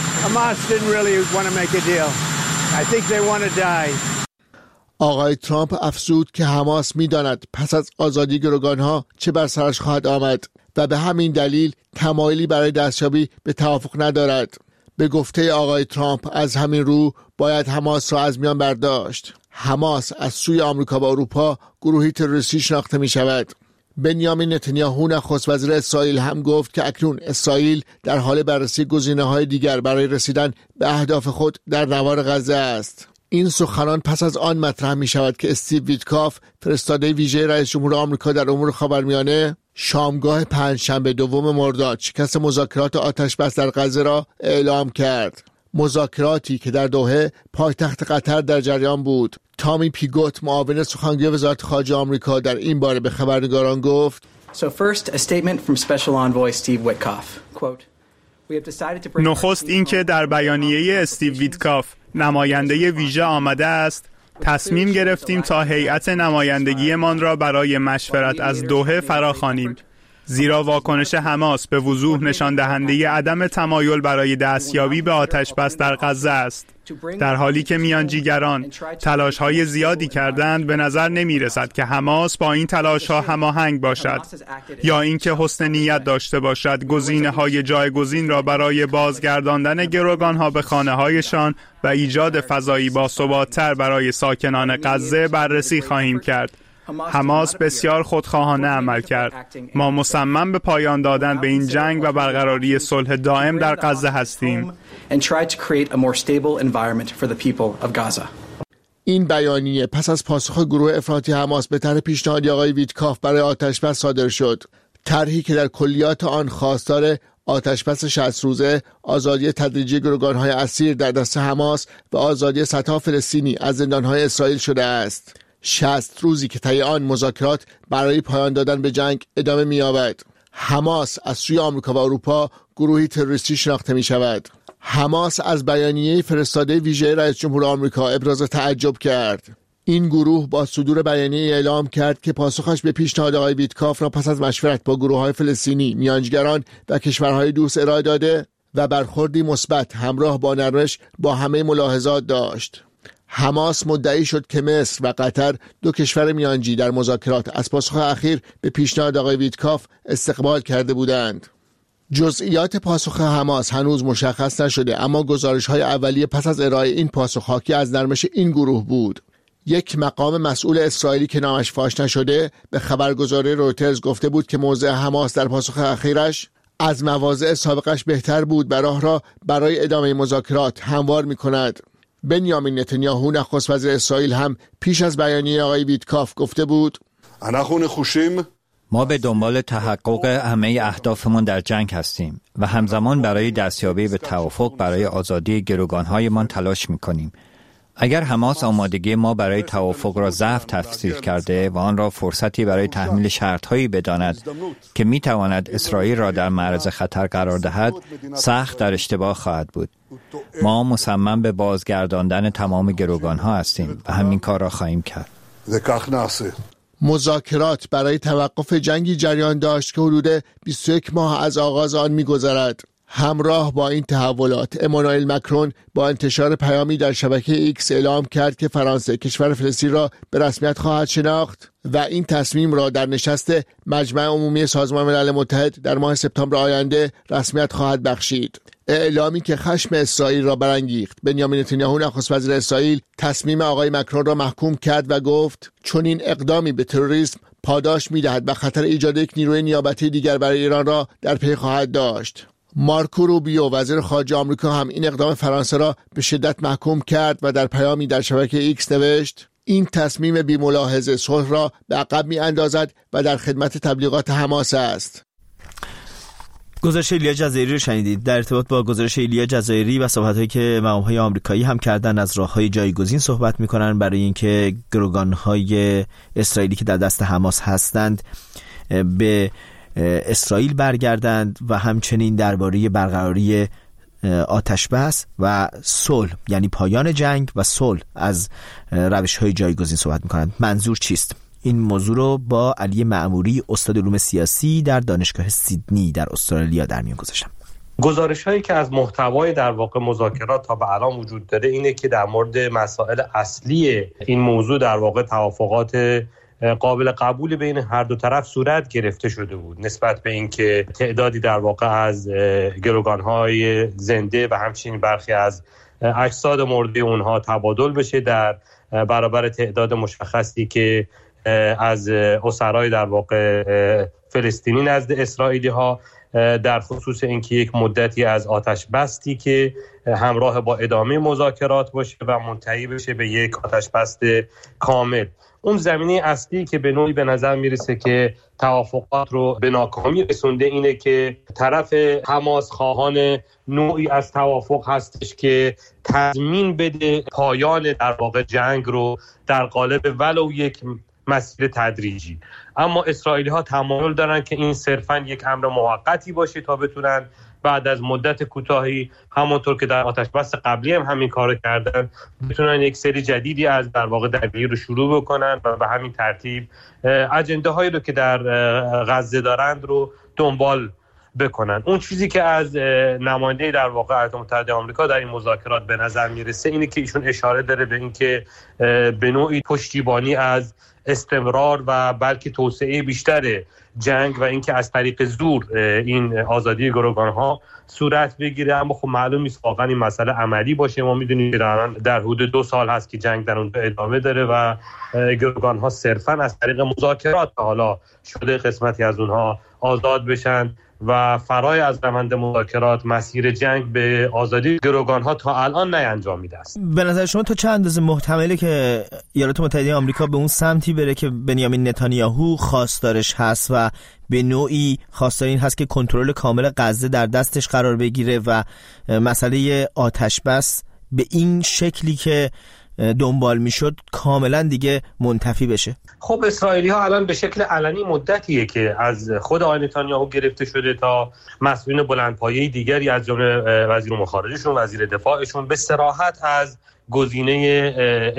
آقای ترامپ افزود که حماس می داند پس از آزادی گروگانها چه بر سرش خواهد آمد و به همین دلیل تمایلی برای دستیابی به توافق ندارد. به گفته آقای ترامپ از همین رو باید حماس را از میان برداشت. حماس از سوی آمریکا و اروپا گروهی تروریستی شناخته می شود. بنیامین نتانیاهو نخست وزیر اسرائیل هم گفت که اکنون اسرائیل در حال بررسی گزینه‌های دیگر برای رسیدن به اهداف خود در نوار غزه است. این سخنان پس از آن مطرح می شود که استیو ویتکاف فرستاده ویژه رئیس جمهور آمریکا در امور خاورمیانه شامگاه پنجشنبه 2 مرداد شکست مذاکرات آتش بس در غزه را اعلام کرد. مذاکراتی که در دوحه پایتخت قطر در جریان بود. تامی پیگوت معاون سخنگوی وزارت خارجه آمریکا در این باره به خبرنگاران گفت نخست اینکه در بیانیه استیو ویتکاف نماینده ویژه آمده است، تصمیم گرفتیم تا هیئت نمایندگیمان را برای مشورت از دوحه فراخوانیم، زیرا واکنش حماس به وضوح نشان دهنده عدم تمایل برای دستیابی به آتش بس در غزه است. در حالی که میانجیگران تلاش‌های زیادی کردند، به نظر نمی‌رسد که حماس با این تلاش‌ها هماهنگ باشد یا اینکه حسن نیت داشته باشد گزینه‌های جایگزین را برای بازگرداندن گروگان‌ها به خانه‌هایشان و ایجاد فضایی باثبات‌تر برای ساکنان غزه بررسی خواهیم کرد. حماس بسیار خودخواهانه عمل کرد. ما مصمم به پایان دادن به این جنگ و برقراری صلح دائم در غزه هستیم. این بیانیه پس از پاسخ گروه افراطی حماس به طرح پیشنهادی آقای ویتکاف برای آتش‌بس صادر شد. طرحی که در کلیات آن خواستار آتش‌بس 60 روزه، آزادی تدریجی گروگان‌های اسیر در دست حماس و آزادی صدها فلسطینی از زندان‌های اسرائیل شده است. 60 روزی که طی آن مذاکرات برای پایان دادن به جنگ ادامه می‌یابد. حماس از سوی آمریکا و اروپا گروهی تروریستی شناخته می‌شود. حماس از بیانیه فرستاده ویژه رئیس جمهور آمریکا ابراز تعجب کرد. این گروه با صدور بیانیه اعلام کرد که پاسخش به پیشنهاد آقای ویتکاف را پس از مشورت با گروه‌های فلسطینی، میانجیگران و کشورهای دوست ارائه داده و برخوردی مثبت همراه با نرمش با همه ملاحظات داشت. حماس مدعی شد که مصر و قطر، دو کشور میانجی، در مذاکرات از پاسخ اخیر به پیشنهاد آقای ویتکاف استقبال کرده بودند. جزئیات پاسخ حماس هنوز مشخص نشده، اما گزارش‌های اولیه پس از ارائه این پاسخ حاکی از نرمش این گروه بود. یک مقام مسئول اسرائیلی که نامش فاش نشده به خبرگزاری رویترز گفته بود که موضع حماس در پاسخ اخیرش از مواضع سابقش بهتر بود و راه را برای ادامه مذاکرات هموار می‌کند. بنیامین نتانیاهو نخست وزیر اسرائیل هم پیش از بیانیه آقای ویتکاف گفته بود ما به دنبال تحقق همه اهدافمان در جنگ هستیم و همزمان برای دستیابی به توافق برای آزادی گروگان‌هایمان تلاش می‌کنیم. اگر حماس آمادگی ما برای توافق را ضعف تفسیر کرده و آن را فرصتی برای تحمیل شرط‌هایی بداند که می‌تواند اسرائیل را در معرض خطر قرار دهد، سخت در اشتباه خواهد بود. ما مصمم به بازگرداندن تمام گروگان‌ها هستیم و همین کار را خواهیم کرد. مذاکرات برای توقف جنگی جریان داشت که حدود 21 ماه از آغاز آن می‌گذرد. همراه با این تحولات، امانوئل مکرون با انتشار پیامی در شبکه ایکس اعلام کرد که فرانسه کشور فلسطین را به رسمیت خواهد شناخت و این تصمیم را در نشست مجمع عمومی سازمان ملل متحد در ماه سپتامبر آینده رسمیت خواهد بخشید. اعلامی که خشم اسرائیل را برانگیخت. بنیامین نتانیاهو نخست وزیر اسرائیل تصمیم آقای مکرون را محکوم کرد و گفت چون این اقدامی به تروریسم پاداش می‌دهد و خطر ایجاد یک نیروی نیابتی دیگر برای ایران را در پی خواهد داشت. مارکو روبیو وزیر خارجه آمریکا هم این اقدام فرانسه را به شدت محکوم کرد و در پیامی در شبکه ایکس نوشت: این تصمیم بی‌ملاحظه صلح را به عقب می‌اندازد و در خدمت تبلیغات حماس است. گزارش ایلیا جزایری رو شنیدید. در ارتباط با گزارش ایلیا جزایری و صحبت‌هایی که مقام‌های آمریکایی هم کردن، از راه‌های جایگزین صحبت می‌کنن برای اینکه گروگان‌های اسرائیلی که در دست حماس هستند به اسرائیل برگردند و همچنین درباره برقراری آتش بس و صلح، یعنی پایان جنگ و صلح از روش‌های جایگزین صحبت می‌کنند. منظور چیست؟ این موضوع رو با علی معموری استاد علوم سیاسی در دانشگاه سیدنی در استرالیا در میان گذاشتم. گزارش‌هایی که از محتوای در واقع مذاکرات تا به الان وجود داره اینه که در مورد مسائل اصلی این موضوع در واقع توافقات قابل قبول بین هر دو طرف صورت گرفته شده بود نسبت به اینکه تعدادی در واقع از گروگان‌های زنده و همچنین برخی از اجساد مرده اونها تبادل بشه در برابر تعداد مشخصی که از اسرای در واقع فلسطینی نزد اسرائیلی ها، در خصوص اینکه یک مدتی از آتش بستی که همراه با ادامه مذاکرات باشه و منتهی بشه به یک آتش بست کامل. اون زمینه اصلی که به نوعی به نظر میرسه که توافقات رو به ناکامی رسونده اینه که طرف حماس خواهان نوعی از توافق هستش که تضمین بده پایان در واقع جنگ رو در قالب ولو یک مسیر تدریجی. اما اسرائیلی ها تمایل دارن که این صرفاً یک امر موقتی باشه تا بتونن بعد از مدت کوتاهی، همونطور که در آتش بس قبلی هم همین کارو کردن، بتونن یک سری جدیدی از در واقع درگیری رو شروع بکنن و به همین ترتیب اجنده هایی رو که در غزه دارند رو دنبال بکنن. اون چیزی که از نماینده در واقع ایالات متحده آمریکا در این مذاکرات به نظر میرسه اینه که ایشون اشاره داره به اینکه به نوعی پشتیبانی از استمرار و بلکه توسعه بیشتر جنگ و اینکه از طریق زور این آزادی گروگان‌ها صورت بگیره. اما خب معلوم نیست واقعا این مسئله عملی باشه. ما میدونیم در حدود 2 سال هست که جنگ در اونجا ادامه داره و گروگان‌ها صرفاً از طریق مذاکرات حالا شده قسمتی از اونها آزاد بشن و فرای از روند مذاکرات مسیر جنگ به آزادی گروگان‌ها تا الان نینجامیده است. به نظر شما تا چه اندازه محتمله که ایالات متحده آمریکا به اون سمتی بره که بنیامین نتانیاهو خواستارش هست و به نوعی خواستار این هست که کنترل کامل غزه در دستش قرار بگیره و مسئله آتش بس به این شکلی که دنبال میشد کاملا دیگه منتفی بشه؟ خب اسرائیلی ها الان به شکل علنی مدتیه که از خود آقای نتانیاهو گرفته شده تا مسئولین بلندپایه دیگری از جمله وزیر امور خارجهشون، وزیر دفاعشون به صراحت از گزینه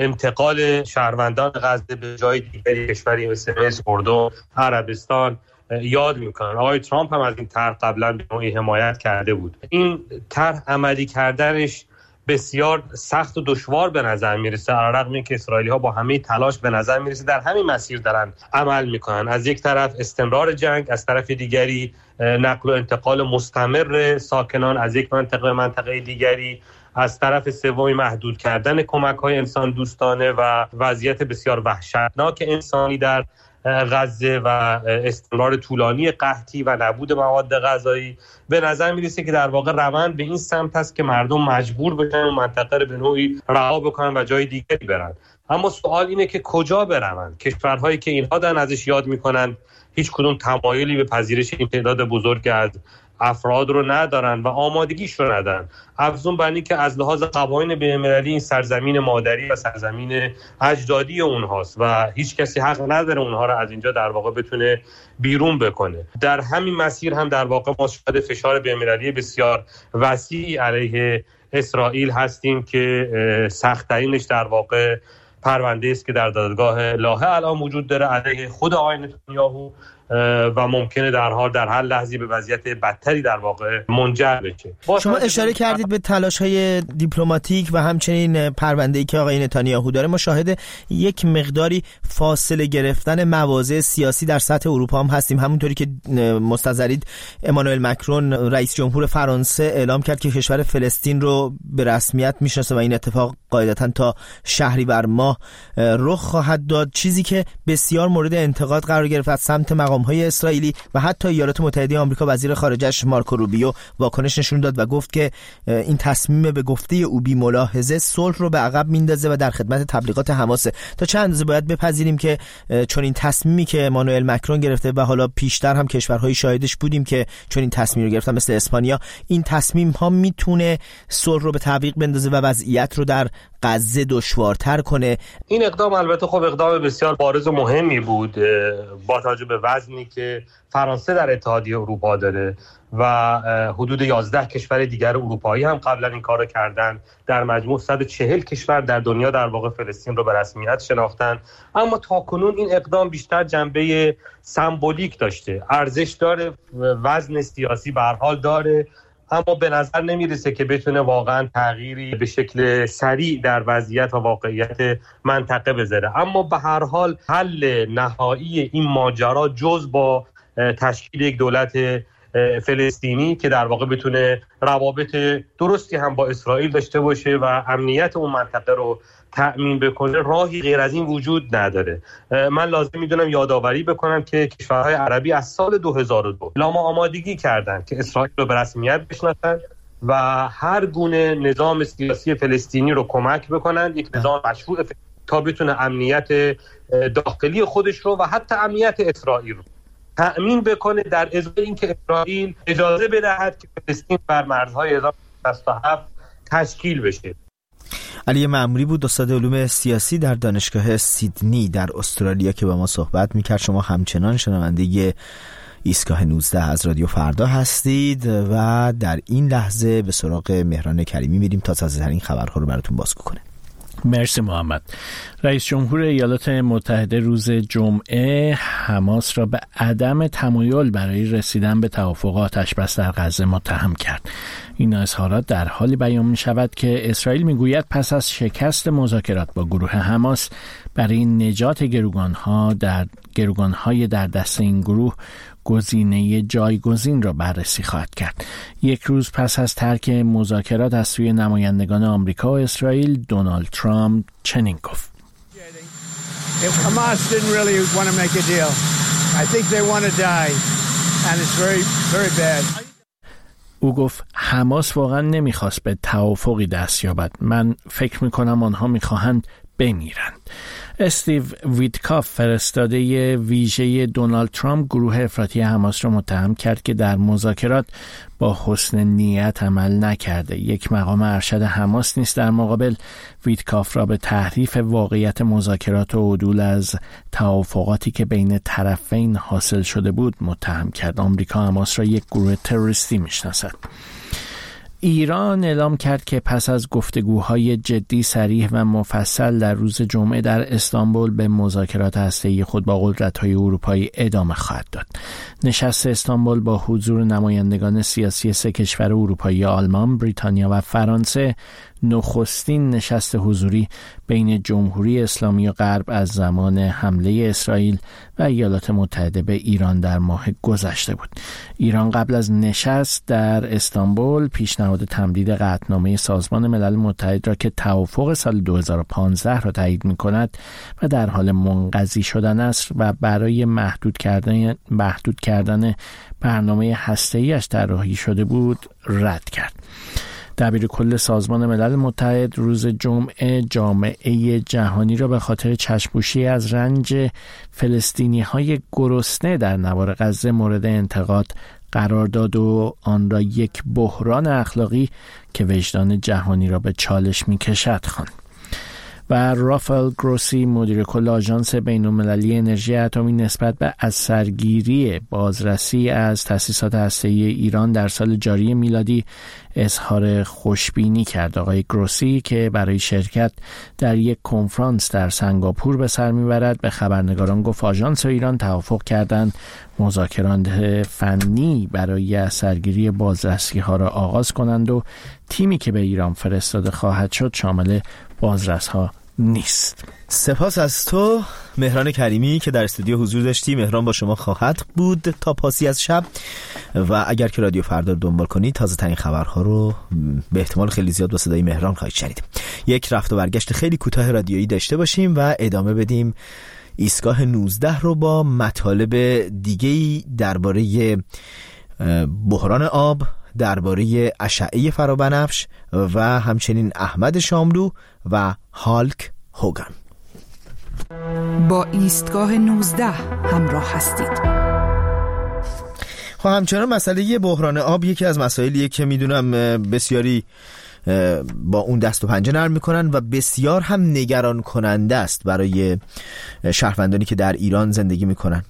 انتقال شهروندان غزه به جای دیگری کشوری مثل مصر، اردن، عربستان یاد میکنن. آقای ترامپ هم از این طرح قبلا به نوعی حمایت کرده بود. این طرح عملی کردنش بسیار سخت و دشوار به نظر میرسه، علیرغم اینکه اسرائیلی ها با همه تلاش به نظر میرسه در همین مسیر دارن عمل میکنن. از یک طرف استمرار جنگ، از طرف دیگری نقل و انتقال مستمر ساکنان از یک منطقه به منطقه دیگری، از طرف سومی محدود کردن کمک‌های انسان دوستانه و وضعیت بسیار وحشتناک انسانی در غزه و استمرار طولانی قحطی و نبود مواد غذایی. به نظر میرسه که در واقع روند به این سمت است که مردم مجبور بشن و منطقه رو به نوعی رها بکنن و جای دیگری برن. اما سوال اینه که کجا برن؟ کشورهایی که اینها دارن ازش یاد میکنن هیچ کدوم تمایلی به پذیرش این تعداد بزرگ از افراد رو ندارن و آمادگیش رو ندارن. افزون بر این که از لحاظ قوانین بین‌المللی این سرزمین مادری و سرزمین اجدادی اونهاست و هیچ کسی حق نداره اونها رو از اینجا در واقع بتونه بیرون بکنه. در همین مسیر هم در واقع ما شاهد فشار بین‌المللی بسیار وسیعی علیه اسرائیل هستیم که سخت‌ترینش در واقع پرونده است که در دادگاه لاهه الان وجود داره علیه خود آقای نتانیاهو و ممکنه در هر لحظه به وضعیت بدتری در واقع منجر بشه. شما اشاره کردید به تلاش‌های دیپلماتیک و همچنین پرونده‌ای که آقای نتانیاهو داره. ما شاهد یک مقداری فاصله گرفتن مواضع سیاسی در سطح اروپا هم هستیم. همونطوری که مستظرید امانوئل مکرون رئیس جمهور فرانسه اعلام کرد که کشور فلسطین رو به رسمیت میشناسه و این اتفاق قاعدتاً تا شهریور ماه رخ خواهد داد، چیزی که بسیار مورد انتقاد قرار گرفت از سمت مقام‌های اسرائیلی و حتی ایالات متحده آمریکا. وزیر خارجه‌اش مارکو روبیو واکنش نشون داد و گفت که این تصمیم به گفته او بی ملاحظه صلح رو به عقب میندازه و در خدمت تبلیغات حماس. تا چند اندازه باید بپذیریم که چون این تصمیمی که امانوئل مکرون گرفته و حالا پیشتر هم کشورهای شاهدش بودیم که چون این تصمیم رو گرفتن مثل اسپانیا، این تصمیم ها میتونه صلح رو به تعویق بندازه و وضعیت رو در غزه دشوارتر کنه؟ این اقدام البته خب اقدام بسیار بارز و مهمی بود با توجه به وزنی که فرانسه در اتحادیه اروپا داره و حدود 11 کشور دیگر اروپایی هم قبلا این کارو کردن. در مجموع 140 کشور در دنیا در واقع فلسطین رو به رسمیت شناختن. اما تاکنون این اقدام بیشتر جنبه سمبولیک داشته، ارزش داره، وزن سیاسی به هر حال داره، اما به نظر نمیرسه که بتونه واقعا تغییری به شکل سریع در وضعیت و واقعیت منطقه بذاره. اما به هر حال حل نهایی این ماجرا جز با تشکیل یک دولت فلسطینی که در واقع بتونه روابط درستی هم با اسرائیل داشته باشه و امنیت اون منطقه رو تأمین بکنه، راهی غیر از این وجود نداره. من لازم میدونم یادآوری بکنم که کشورهای عربی از سال 2002 لاما آمادگی کردن که اسرائیل رو به رسمیت بشناسن و هر گونه نظام سیاسی فلسطینی رو کمک بکنن، یک نظام مشروع تا بتونه امنیت داخلی خودش رو و حتی امنیت اسرائیل رو تأمین بکنه، در ازای اینکه اسرائیل اجازه بدهد که فلسطین بر مرزهای 1967 تشکیل بشه. علی معموری بود، استاد علوم سیاسی در دانشگاه سیدنی در استرالیا که با ما صحبت میکرد. شما همچنان شنونده ایستگاه 19 از رادیو فردا هستید و در این لحظه به سراغ مهران کریمی میریم تا تازه‌ترین خبرها رو براتون بازگو کنه. مرسی محمد. رئیس جمهور ایالات متحده روز جمعه حماس را به عدم تمایل برای رسیدن به توافق آتش‌بس در غزه متهم کرد. این اظهارات در حالی بیان می شود که اسرائیل می گوید پس از شکست مذاکرات با گروه حماس برای نجات گروگان‌های در دست این گروه گزینه جایگزین را بررسی خواهد کرد. یک روز پس از ترک مذاکرات از سوی نمایندگان آمریکا و اسرائیل، دونالد ترامپ چنین گفت: Hamas didn't really want to make a deal. I think they want to die and it's very very bad. او گفت حماس واقعا نمیخواست به توافقی دست یابد. من فکر میکنم آنها میخواهند بمیرند. استیو ویتکاف، فرستاده ویژه دونالد ترامپ، گروه افراطی حماس را متهم کرد که در مذاکرات با حسن نیت عمل نکرده. یک مقام ارشد حماس نیز در مقابل ویتکاف را به تحریف واقعیت مذاکرات و عدول از توافقاتی که بین طرفین حاصل شده بود متهم کرد. آمریکا حماس را یک گروه تروریستی میشناسد. ایران اعلام کرد که پس از گفتگوهای جدی، صریح و مفصل در روز جمعه در استانبول به مذاکرات هسته‌ای خود با قدرت‌های اروپایی ادامه خواهد داد. نشست استانبول با حضور نمایندگان سیاسی سه کشور اروپایی، آلمان، بریتانیا و فرانسه، نخستین نشست حضوری بین جمهوری اسلامی و غرب از زمان حمله اسرائیل و ایالات متحده به ایران در ماه گذشته بود. ایران قبل از نشست در استانبول پیشنهاد تمدید قطعنامه سازمان ملل متحد را که توافق سال 2015 را تایید می‌کند و در حال منقضی شدن است و برای محدود کردن برنامه هسته‌ای‌اش طراحی شده بود رد کرد. دبیر کل سازمان ملل متحد روز جمعه جامعه جهانی را به خاطر چشم‌پوشی از رنج فلسطینی‌های گرسنه در نوار غزه مورد انتقاد قرار داد و آن را یک بحران اخلاقی که وجدان جهانی را به چالش می‌کشد خواند. و رافائل گروسی، مدیر کل آژانس بین‌المللی انرژی اتمی، نسبت به اثرگیری بازرسی از تأسیسات هسته‌ای ایران در سال جاری میلادی اظهار خوشبینی کرد. آقای گروسی که برای شرکت در یک کنفرانس در سنگاپور به سر میبرد، به خبرنگاران گفت آژانس و ایران توافق کردند مذاکرات فنی برای سرگیری بازرسی ها را آغاز کنند و تیمی که به ایران فرستاده خواهد شد شامل بازرس ها نیست. سپاس از تو مهران کریمی که در استودیو حضور داشتی. مهران با شما خواهد بود تا پاسی از شب و اگر که رادیو فردا رو دنبال کنید تازه ترین خبرها رو به احتمال خیلی زیاد با صدای مهران خواهید شنید. یک رفت و برگشت خیلی کوتاه رادیویی داشته باشیم و ادامه بدیم ایستگاه 19 رو با مطالب دیگه‌ای درباره بحران آب، درباره اشعه فرابنفش و همچنین احمد شاملو و هالک هوگان. با ایستگاه 19 همراه هستید. خب همچنان مسئله بحران آب یکی از مسائلیه که میدونم بسیاری با اون دست و پنجه نرم میکنن و بسیار هم نگران کننده است برای شهروندانی که در ایران زندگی میکنن.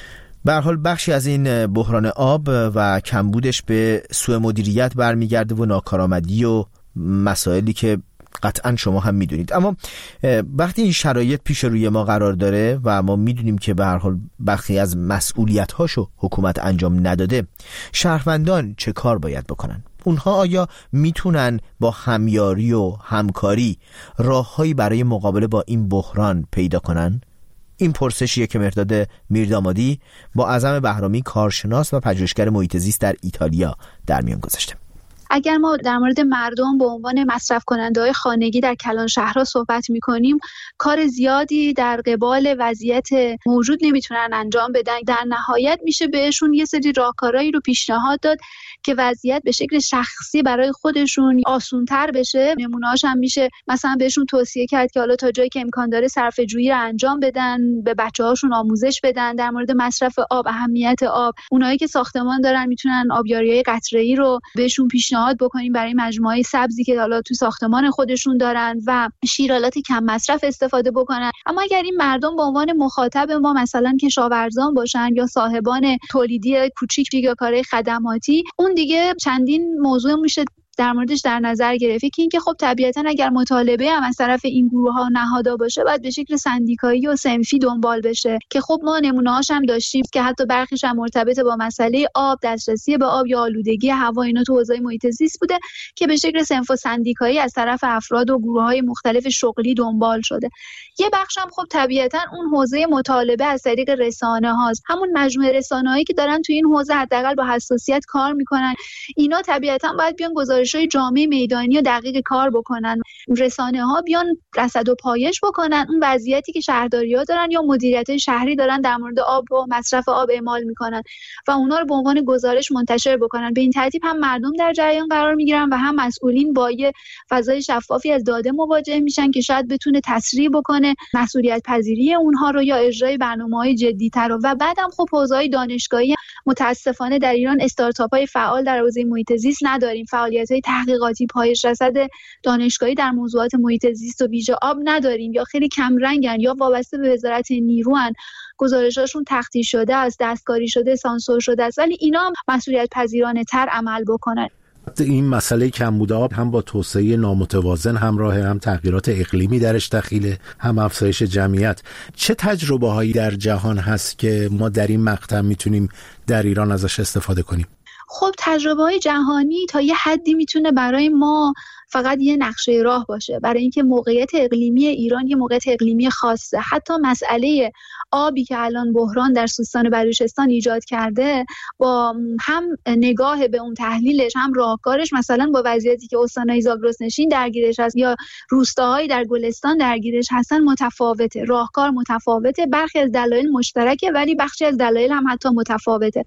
به هر حال بخشی از این بحران آب و کمبودش به سوء مدیریت برمیگرده و ناکارآمدی و مسائلی که قطعا شما هم میدونید. اما وقتی این شرایط پیش روی ما قرار داره و ما میدونیم که به هر حال بخشی از مسئولیت‌هاشو حکومت انجام نداده، شهروندان چه کار باید بکنن؟ اونها آیا میتونن با همیاری و همکاری راههایی برای مقابله با این بحران پیدا کنن؟ این پرسشیه که مرداد میردامادی با اعظم بهرامی کارشناس و پژوهشگر محیط زیست در ایتالیا در میان گذاشته. اگر ما در مورد مردم به عنوان مصرف کننده‌های خانگی در کلان شهرها صحبت می‌کنیم، کار زیادی در قبال وضعیت موجود نمیتونن انجام بدن. در نهایت میشه بهشون یه سری راهکارهایی رو پیشنهاد داد که وضعیت به شکل شخصی برای خودشون آسان‌تر بشه. نمونه‌هاش هم میشه مثلا بهشون توصیه کرد که حالا تا جایی که امکان داره صرفه‌جویی رو انجام بدن، به بچه‌هاشون آموزش بدن در مورد مصرف آب، اهمیت آب. اونایی که ساختمان دارن میتونن آبیاری‌های قطره‌ای رو بهشون پیشنهاد بکنیم برای مجموعه سبزی که حالا تو ساختمان خودشون دارن و شیرالات کم مصرف استفاده بکنن. اما اگر این مردم به عنوان مخاطب ما مثلا کشاورزان باشن یا صاحبان تولیدی کوچیک یا کارهای خدماتی، اون دیگه چندین موضوع میشه در موردش در نظر گرفت که اینکه خب طبیعتاً اگر مطالبه هم از طرف این گروه‌ها نهادها باشه باید به شکل سندیکایی و صنفی دنبال بشه که خب ما نمونه‌هاش هم داشتیم که حتی برخیش هم مرتبط با مسئله آب، دسترسی به آب یا آلودگی هوا، اینا تو حوزه محیط زیست بوده که به شکل صنف و سندیکایی از طرف افراد و گروه‌های مختلف شغلی دنبال شده. یه بخش هم خب طبیعتاً اون حوزه مطالبه از طریق رسانه‌هاست، همون مجموعه رسانه‌هایی که دارن تو این حوزه حداقل با حساسیت کار می‌کنن. اینا طبیعتاً باید بیان گزارش‌های جامع میدانی و دقیق کار بکنن. رسانه‌ها بیان رصد و پایش بکنن اون وضعیتی که شهرداری‌ها دارن یا مدیریت شهری دارن در مورد آب و مصرف آب اعمال میکنن و اونا رو به عنوان گزارش منتشر بکنن. به این ترتیب هم مردم در جریان قرار میگیرن و هم مسئولین با یه فضای شفافی از داده مواجه میشن که شاید بتونه تسریع بکنه مسئولیت پذیری اونها رو یا اجرای برنامه‌های جدی‌تر رو. و بعدم خب حوزه‌های دانشگاهی متاسفانه در ایران استارتاپ‌های فعال در حوزه محیط زیست نداریم. فعالیت‌های تحقیقاتی پایش رسد دانشگاهی در موضوعات محیط زیست و ویژه آب نداریم یا خیلی کم رنگن یا وابسته به وزارت نیروان، گزارشاشون تخطی شده است، دستکاری شده، سانسور شده است، ولی اینا هم مسئولیت پذیرانه تر عمل بکنن. این مسئله کمبود آب هم با توسعه نامتوازن همراه، هم تغییرات اقلیمی درش دخیله، هم افزایش جمعیت. چه تجربه هایی در جهان هست که ما در این مقطع میتونیم در ایران ازش استفاده کنیم؟ خب تجربه‌های جهانی تا یه حدی میتونه برای ما فقط یه نقشه راه باشه، برای اینکه موقعیت اقلیمی ایران یه موقعیت اقلیمی خاصه. حتی مسئله آبی که الان بحران در سیستان بلوچستان ایجاد کرده، با هم نگاه به اون تحلیلش هم راهکارش مثلا با وضعیتی که استان‌های زاگرسنشین درگیرش هست یا روستاهایی در گلستان درگیرش هستن متفاوته، راهکار متفاوته، برخی از دلایل مشترکه ولی بخشی از دلایل هم حتی متفاوته،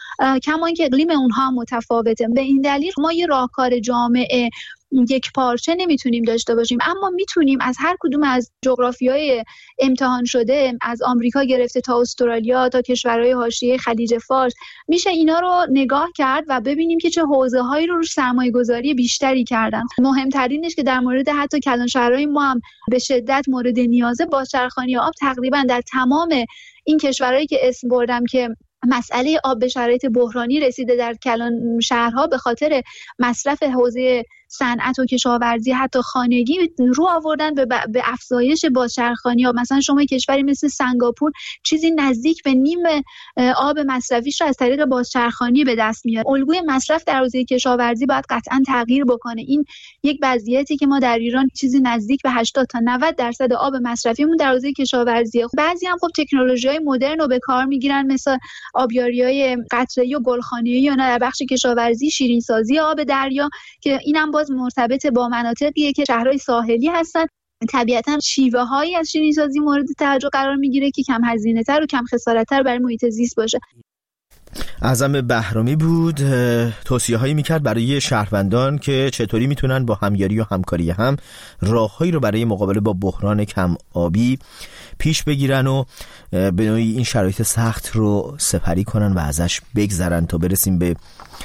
کما اینکه اقلیم اونها متفاوته. به این دلیل ما یه راهکار جامعه یک پارچه نمیتونیم داشته باشیم، اما میتونیم از هر کدوم از جغرافیای امتحان شده، از آمریکا گرفته تا استرالیا تا کشورهای حاشیه خلیج فارس، میشه اینا رو نگاه کرد و ببینیم که چه حوزه‌هایی رو روش سرمایه‌گذاری بیشتری کردن. مهمترینش که در مورد حتی کلان شهرهای ما هم به شدت مورد نیازه، بازچرخانی آب تقریبا در تمام این کشورهایی که اسم بردم که مسئله آب به شرایط بحرانی رسیده در کلان شهرها به خاطر مصرف حوزه صنعت و کشاورزی حتی خانگی رو آوردن به افزایش بازچرخانی. یا مثلا شما کشوری مثل سنگاپور چیزی نزدیک به نیم آب مصرفیش رو از طریق بازچرخانی به دست میاره. الگوی مصرف در حوزه کشاورزی باید قطعا تغییر بکنه. این یک وضعیتی که ما در ایران چیزی نزدیک به 80 تا 90% آب مصرفیمون در حوزه کشاورزیه. بعضی هم خب تکنولوژی‌های مدرن رو به کار میگیرن، مثل آبیاری‌های قطره‌ای و گلخانه‌ای یا در بخش کشاورزی شیرین‌سازی آب دریا که اینم باز مرتبط با مناطقیه که شهرهای ساحلی هستن. طبیعتاً شیوه‌هایی از شیرین‌سازی مورد توجه قرار میگیره که کم هزینه‌تر و کم خسارت‌تر برای محیط زیست باشه. اعظم بهرامی بود. توصیه‌هایی میکرد برای شهروندان که چطوری میتونن با همیاری و همکاری هم راههایی رو برای مقابله با بحران کم آبی پیش بگیرن و به نوعی این شرایط سخت رو سپری کنن و ازش بگذرن تا برسیم به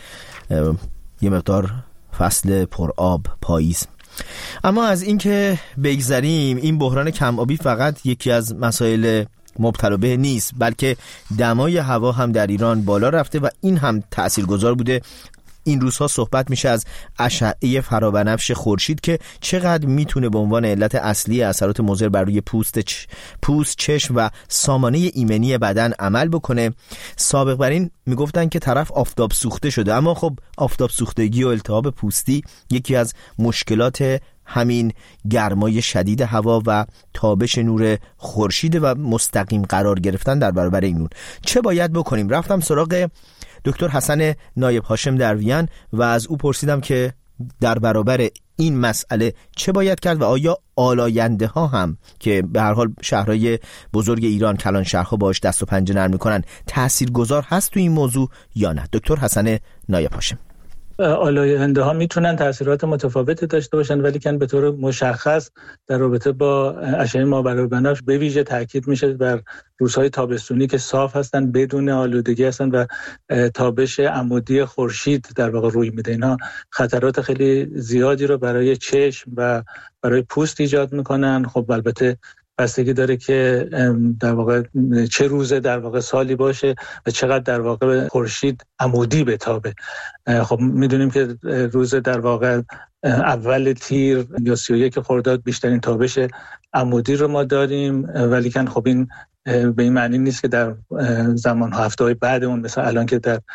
یه مقدار فصل پر آب پاییز. اما از این که بگذریم، این بحران کم آبی فقط یکی از مسائل مبتلا به نیست، بلکه دمای هوا هم در ایران بالا رفته و این هم تأثیرگذار بوده. این روزها صحبت میشه از اشعه فرابنفش خورشید که چقدر میتونه به عنوان علت اصلی اثرات مضر بر روی پوست، چشم و سامانه ایمنی بدن عمل بکنه. سابق بر این میگفتن که طرف آفتاب سوخته شده، اما خب آفتاب سوختگی و التهاب پوستی یکی از مشکلات همین گرمای شدید هوا و تابش نور خورشید و مستقیم قرار گرفتن در برابر این نور. چه باید بکنیم؟ رفتم سراغ دکتر حسن نایب هاشم در وین و از او پرسیدم که در برابر این مسئله چه باید کرد و آیا آلاینده ها هم که به هر حال شهرهای بزرگ ایران کلان شهرها باش دست و پنجه نرم میکنن تاثیرگذار هست تو این موضوع یا نه؟ دکتر حسن نایب هاشم. آلاینده ها میتونن تاثیرات متفاوتی داشته باشن، ولی که به طور مشخص در رابطه با اشعه مابرابنفش به ویژه تاکید میشه بر روزهای تابستونی که صاف هستن، بدون آلودگی هستن و تابش عمودی خورشید در واقع روی میده. اینا خطرات خیلی زیادی رو برای چشم و برای پوست ایجاد میکنن. خب البته بستگی داره که در واقع چه روزه در واقع سالی باشه و چقدر در واقع خورشید عمودی بتابه. خب میدونیم که روز در واقع اول تیر یا 31 خرداد بیشترین تابش عمودی رو ما داریم، ولی که خب این به این معنی نیست که در زمان هفته‌های بعد اون مثلا الان که در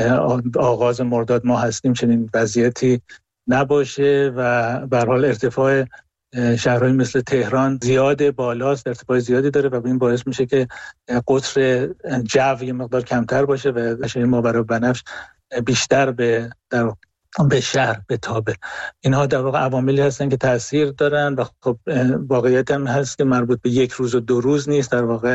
آغاز مرداد ما هستیم چنین وضعیتی نباشه. و به هر حال ارتفاع شهرهای مثل تهران زیاد بالاست، ارتفاع زیادی داره و این باعث میشه که قطر جو یه مقدار کمتر باشه و اشعه مابرابنفش بیشتر به شهر بتابه. اینها در واقع عواملی هستن که تاثیر دارن و خب واقعیت هم هست که مربوط به یک روز و 2 روز نیست، در واقع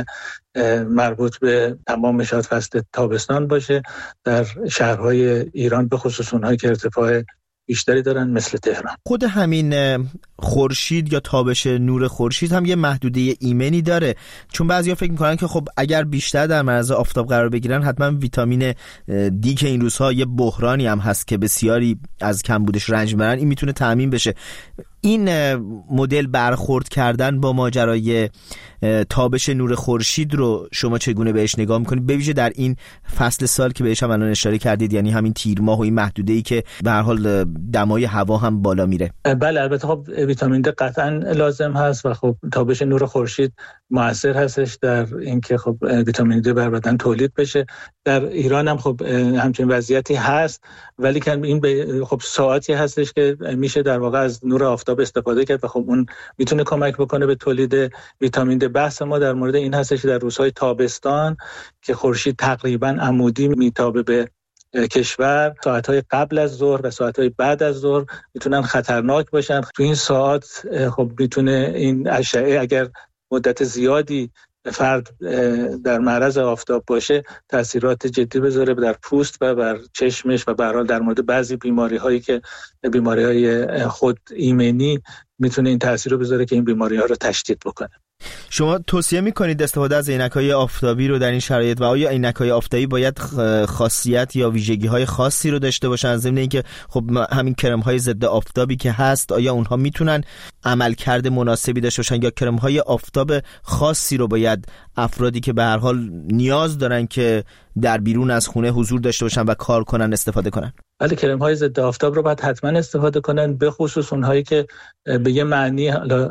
مربوط به تمام شاید فصل تابستان باشه در شهرهای ایران، به خصوص اونهایی که ارتفاع بیشتری دارن مثل تهران. خود همین خورشید یا تابش نور خورشید هم یه محدوده ایمنی داره، چون بعضیا فکر میکنن که خب اگر بیشتر در معرض آفتاب قرار بگیرن حتما ویتامین دی که این روزها یه بحرانی هم هست که بسیاری از کمبودش رنج میبرن، این میتونه تامین بشه. این مدل برخورد کردن با ماجرای تابش نور خورشید رو شما چگونه بهش نگاه میکنید، به ویژه در این فصل سال که بهش هم الان اشاره کردید، یعنی همین تیر ماه و این محدوده‌ای که به هر حال دمای هوا هم بالا میره؟ بله البته خب ویتامین د قطعا لازم هست و خب تابش نور خورشید مؤثر هستش در اینکه خب ویتامین د بر بدن تولید بشه. در ایران هم خب همچین وضعیتی هست، ولی که این خب ساعتی هستش که میشه در واقع از نور آفتاب استفاده کرد و خب اون میتونه کمک بکنه به تولید ویتامین د. بحث ما در مورد این هستش که در روزهای تابستان که خورشید تقریبا عمودی میتابه به کشور، ساعتهای قبل از ظهر و ساعتهای بعد از ظهر میتونن خطرناک باشن. تو این ساعت خب میتونه این اشعه اگر مدت زیادی فرد در معرض آفتاب باشه تاثیرات جدی بذاره در پوست و بر چشمش و به هر حال در مورد بعضی بیماری‌هایی که بیماری‌های خود ایمنی میتونه این تاثیر رو بذاره که این بیماری‌ها رو تشدید بکنه. شما توصیه میکنید استفاده از عینک‌های آفتابی رو در این شرایط و آیا عینک‌های آفتابی باید خاصیت یا ویژگی‌های خاصی رو داشته باشن، ضمن اینکه خب همین کرم‌های ضد آفتابی که هست آیا اونها میتونن عملکرد مناسبی داشته باشن یا کرم‌های آفتاب خاصی رو باید افرادی که به هر حال نیاز دارن که در بیرون از خونه حضور داشته باشن و کار کنن استفاده کنن؟ ولی کرم های ضد آفتاب رو باید حتما استفاده کنن، به خصوص اونهایی که به یه معنی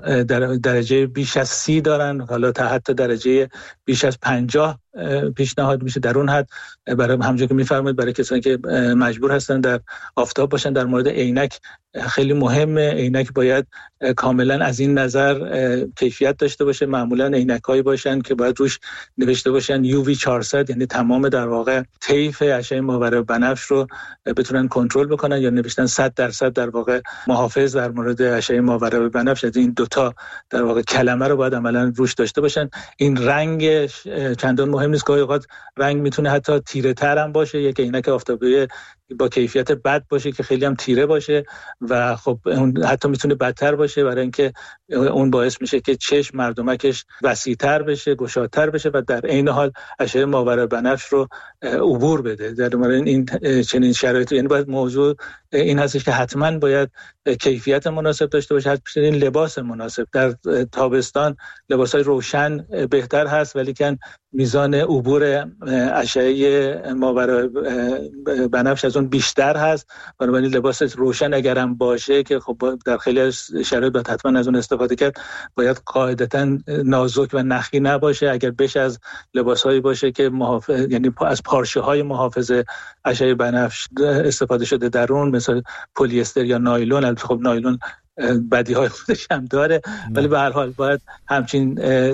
درجه بیش از 30 دارن، حالا تا حتی درجه بیش از 50 پیشنهاد میشه. در اون حد برای همونجوری که میفرمایید برای کسانی که مجبور هستن در آفتاب باشن. در مورد عینک خیلی مهمه، عینک باید کاملا از این نظر کیفیت داشته باشه. معمولا عینک‌هایی باشن که باید روش نوشته باشن UV 400، یعنی تمام در واقع طیف اشعه ماورای بنفش رو بتونن کنترل بکنن، یا نوشتن 100% در واقع محافظ در مورد اشعه ماورای بنفش. از این دوتا در واقع کلمه رو باید عملا روش داشته باشن. این رنگ چندان مهم نیست، گاهی اوقات رنگ میتونه حتی تیره تر هم باشه، یک عینک آفتابی با کیفیت بد باشه که خیلی هم تیره باشه و خب اون حتی میتونه بدتر باشه، برای اینکه اون باعث میشه که چشم مردمکش وسیع‌تر بشه، گشادتر بشه و در عین حال اشعه ماورای بنفش رو عبور بده. در مورد این چنین شرایطی یعنی باید موضوع این هستش که حتما باید کیفیت مناسب داشته باشه، حتما لباس مناسب. در تابستان لباسای روشن بهتر هست، ولی که میزان عبور اشعه ماورای بنفش از اون بیشتر هست. بنابراین لباس روشن اگرم باشه که خب در خیلی شرایط باید حتما از اون استفاده کرد، باید قاعدتاً نازک و نخی نباشه. اگر بشه از لباسایی باشه که یعنی از پارچه‌های محافظ اشعه بنفش استفاده شده در اون، مثل پلی استر یا نایلون. البته خب نایلون بدیهای خودش هم داره، ولی به هر حال باید همچین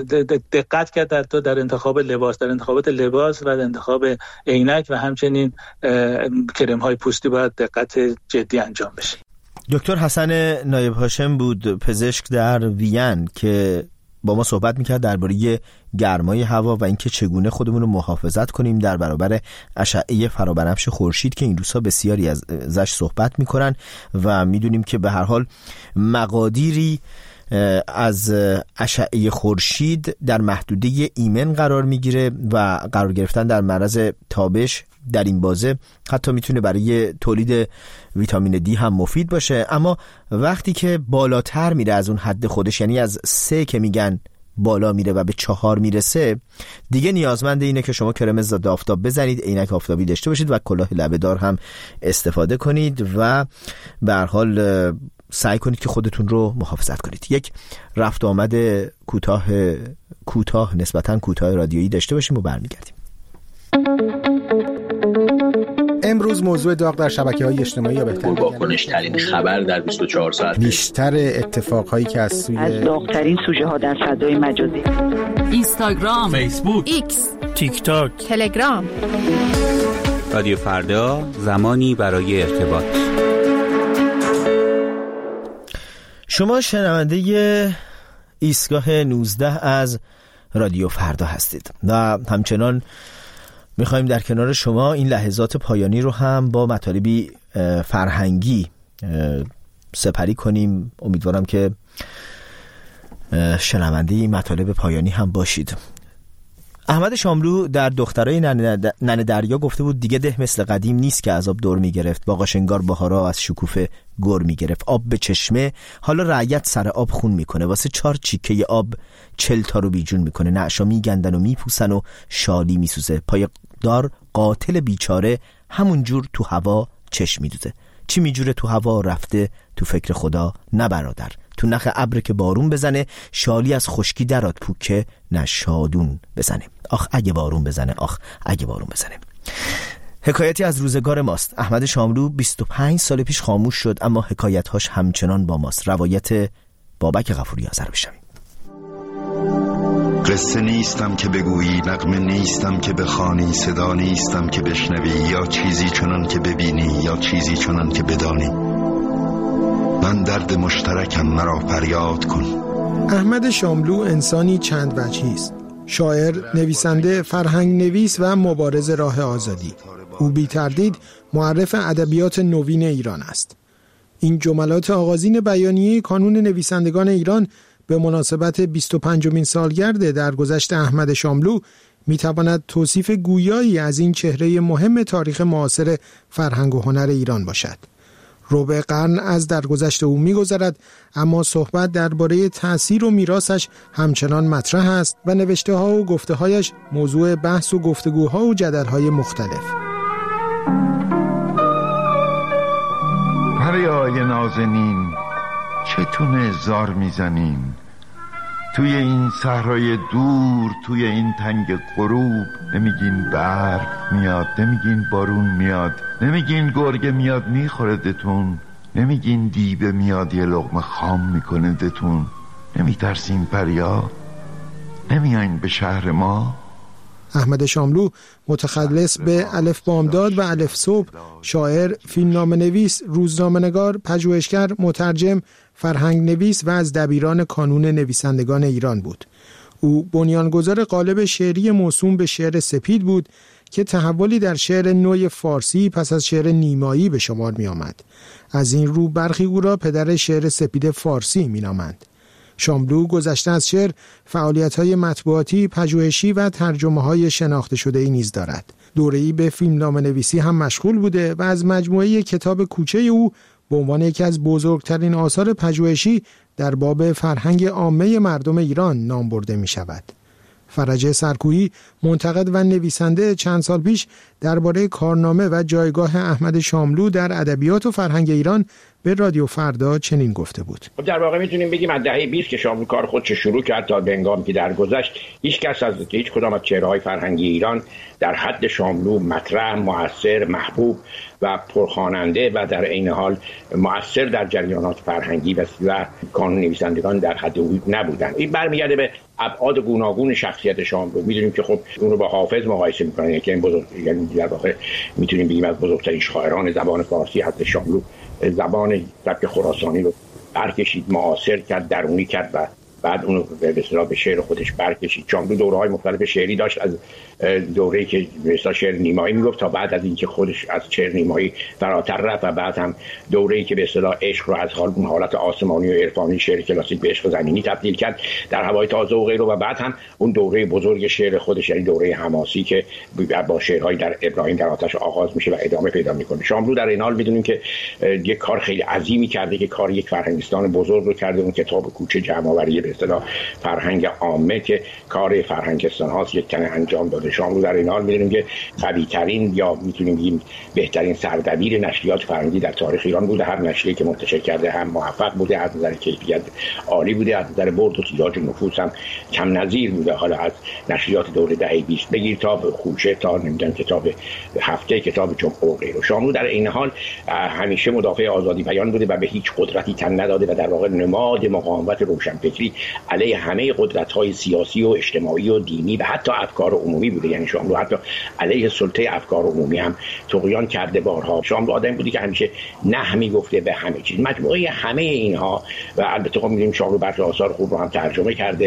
دقت کرد در انتخاب لباس، در انتخابات لباس و در انتخاب عینک و همچنین کرم های پوستی باید دقت جدی انجام بشه. دکتر حسن نایب هاشم بود، پزشک در وین، که با ما صحبت میکرد درباره گرمای هوا و اینکه چگونه خودمون رو محافظت کنیم در برابر اشعه فرابنفش خورشید که این روزها بسیاری ازش صحبت میکنن و میدونیم که به هر حال مقادیری از اشعه خورشید در محدوده ایمن قرار میگیره و قرار گرفتن در معرض تابش در این بازه حتی میتونه برای تولید ویتامین دی هم مفید باشه. اما وقتی که بالاتر میره از اون حد خودش، یعنی از 3 که میگن بالا میره و به 4 میرسه، دیگه نیازمند اینه که شما کرم ضد آفتاب بزنید، عینک آفتابی داشته باشید و کلاه لبه‌دار هم استفاده کنید و به هر حال سعی کنید که خودتون رو محافظت کنید. یک رفت آمد کوتاه نسبتاً کوتاه رادیویی داشته باشیم و برمیگردیم. امروز موضوع داغ در شبکه‌های اجتماعی یا بهتر واکنش‌ترین خبر در 24 ساعت، بیشتر اتفاقهایی که از داغ‌ترین سوژه‌ها در فضای مجازی، اینستاگرام، فیسبوک، ایکس، تیک تاک، تلگرام. رادیو فردا، زمانی برای ارتباط. شما شنونده ایستگاه 19 از رادیو فردا هستید و همچنان میخوایم در کنار شما این لحظات پایانی رو هم با مطالبی فرهنگی سپری کنیم. امیدوارم که شنونده این مطالب پایانی هم باشید. احمد شاملو در دخترای ننه دریا گفته بود دیگه ده مثل قدیم نیست که از آب دور میگرفت، با قاشنگار بهارا از شکوفه گر میگرفت. آب به چشمه، حالا رعیت سر آب خون میکنه، واسه 4 چیکه آب 40 تا رو بیجون میکنه. نعشا میگندن و میپوسن و شالی میسوزه، پای دار قاتل بیچاره همونجور تو هوا چشم میدوزه. چی میجوره تو هوا رفته تو فکر خدا، نه برادر تو نخ ابر که بارون بزنه، شالی از خشکی درات پوکه نه شادون بزنه. آخ اگه بارون بزنه، آخ اگه بارون بزنه. حکایتی از روزگار ماست. احمد شاملو 25 سال پیش خاموش شد، اما حکایت‌هاش همچنان با ماست. روایت بابک غفوری آذر بشنویم. قصه نیستم که بگویی، نغمه نیستم که بخوانی، صدا نیستم که بشنوی، یا چیزی چنان که ببینی یا چیزی چنان که بدانی. من درد مشترکم، مرا فریاد کن. احمد شاملو انسانی چند وجهی است. شاعر، نویسنده، فرهنگ نویس و مبارز راه آزادی. او بی تردید معرف ادبیات نوین ایران است. این جملات آغازین بیانیه کانون نویسندگان ایران به مناسبت 25مین سالگرد درگذشت احمد شاملو میتواند توصیف گویایی از این چهره مهم تاریخ معاصر فرهنگ و هنر ایران باشد. ربع قرن از درگذشت او می‌گذرد، اما صحبت درباره تأثیر و میراثش همچنان مطرح است و نوشته‌ها و گفته‌هایش موضوع بحث و گفتگوها و جدل‌های مختلف. دخترای نازنین چتونه زار میزنین؟ توی این صحرای دور، توی این تنگ غروب، نمیگین برق میاد، نمیگین بارون میاد، نمیگین گرگه میاد میخوردتون، نمیگین دیبه میاد یه لقمه خام میکنه دتون، نمیترسین پریا؟ نمیاین به شهر ما؟ احمد شاملو متخلص به الف بامداد و الف صبح، شاعر، فیلمنامه نویس، روزنامه نگار، پژوهشگر، مترجم، فرهنگ نویس و از دبیران کانون نویسندگان ایران بود. او بنیانگذار قالب شعری موسوم به شعر سپید بود که تحولی در شعر نوع فارسی پس از شعر نیمایی به شمار می آمد. از این رو برخی او را پدر شعر سپید فارسی می نامند. شاملو گذشته از شعر فعالیت‌های مطبوعاتی، پژوهشی و ترجمه‌های شناخته شده‌ای نیز دارد. دوره‌ای به فیلمنامه نویسی هم مشغول بوده و از مجموعه کتاب کوچه او به عنوان یکی از بزرگترین آثار پژوهشی در باب فرهنگ عامه مردم ایران نام برده می‌شود. فرج سرکویی، منتقد و نویسنده، چند سال پیش درباره کارنامه و جایگاه احمد شاملو در ادبیات و فرهنگ ایران به رادیو فردا چنین گفته بود. در واقع میتونیم بگیم از دهه 20 که شاملو کار خودش شروع کرد تا به هنگامی که درگذشت، هیچ کدام از چهره‌های فرهنگی ایران در حد شاملو مطرح، مؤثر، محبوب و پرخواننده و در عین حال مؤثر در جریانات فرهنگی و کانون نویسندگان در حد او نبودند. این برمیگرده به ابعاد گوناگون شخصیت شاملو. میدونیم که خب اون رو با حافظ مقایسه می‌کنن که این بزرگ، یعنی در واقع میتونیم بگیم از بزرگترین شاعران زبان فارسی هست. شاملو زبان سبک خراسانی رو برکشید، معاصر کرد، درونی کرد و بعد اون رو به اصطلاح به شعر خودش برکشید. شاملو دوره‌های مختلف شعری داشت، از دوره‌ای که مثلا شعر نیمایی میگفت تا بعد از اینکه خودش از شعر نیمایی فراتر رفت و بعد هم دوره‌ای که به اصطلاح عشق رو از حالت آسمانی و عرفانی شعر کلاسیک به عشق زمینی تبدیل کرد در هوای تازه و غیره، و بعد هم اون دوره بزرگ شعر خودش یعنی دوره حماسی که با شعرهای در ابراهیم در آتش آغاز میشه و ادامه پیدا میکنه. شاملو در این حال میدونیم که یک کار خیلی عظیمی کرده که کار یک فرهنگستان بزرگ رو کرده. اون کتاب کوچه جمع‌آوری به اصطلاح فرهنگ عامه که کار فرهنگستان هاست یک تنه انجام داده. شاملو در این حال می‌دونیم که قوی‌ترین یا میتونیم بگیم بهترین سردبیر نشریات فرهنگی در تاریخ ایران بوده. هر نشریه‌ای که منتشر کرده هم موفق بوده، از نظر کیفیت عالی بوده، از نظر برد و تیراژ نفوس هم کم نظیر بوده. حالا از نشریات دوره دهه 20 بگیر تا خوشه تا نمیدونم کتاب هفته، کتاب جمعه و غیره. شاملو در این حال همیشه مدافع آزادی بیان بوده و به هیچ قدرتی تن نداده و در واقع نماد مقاومت روشنفکری علیه همه قدرت‌های سیاسی و اجتماعی و دینی و حتی افکار عمومی بوده. یعنی شاملو حتی علیه سلطه افکار عمومی هم طغیان کرده بارها. شاملو آدمی بودی که همیشه نه میگفته به همه چیز. مجموعه همه اینها و البته خب می‌دونیم شاملو برخی آثار خوب رو هم ترجمه کرده،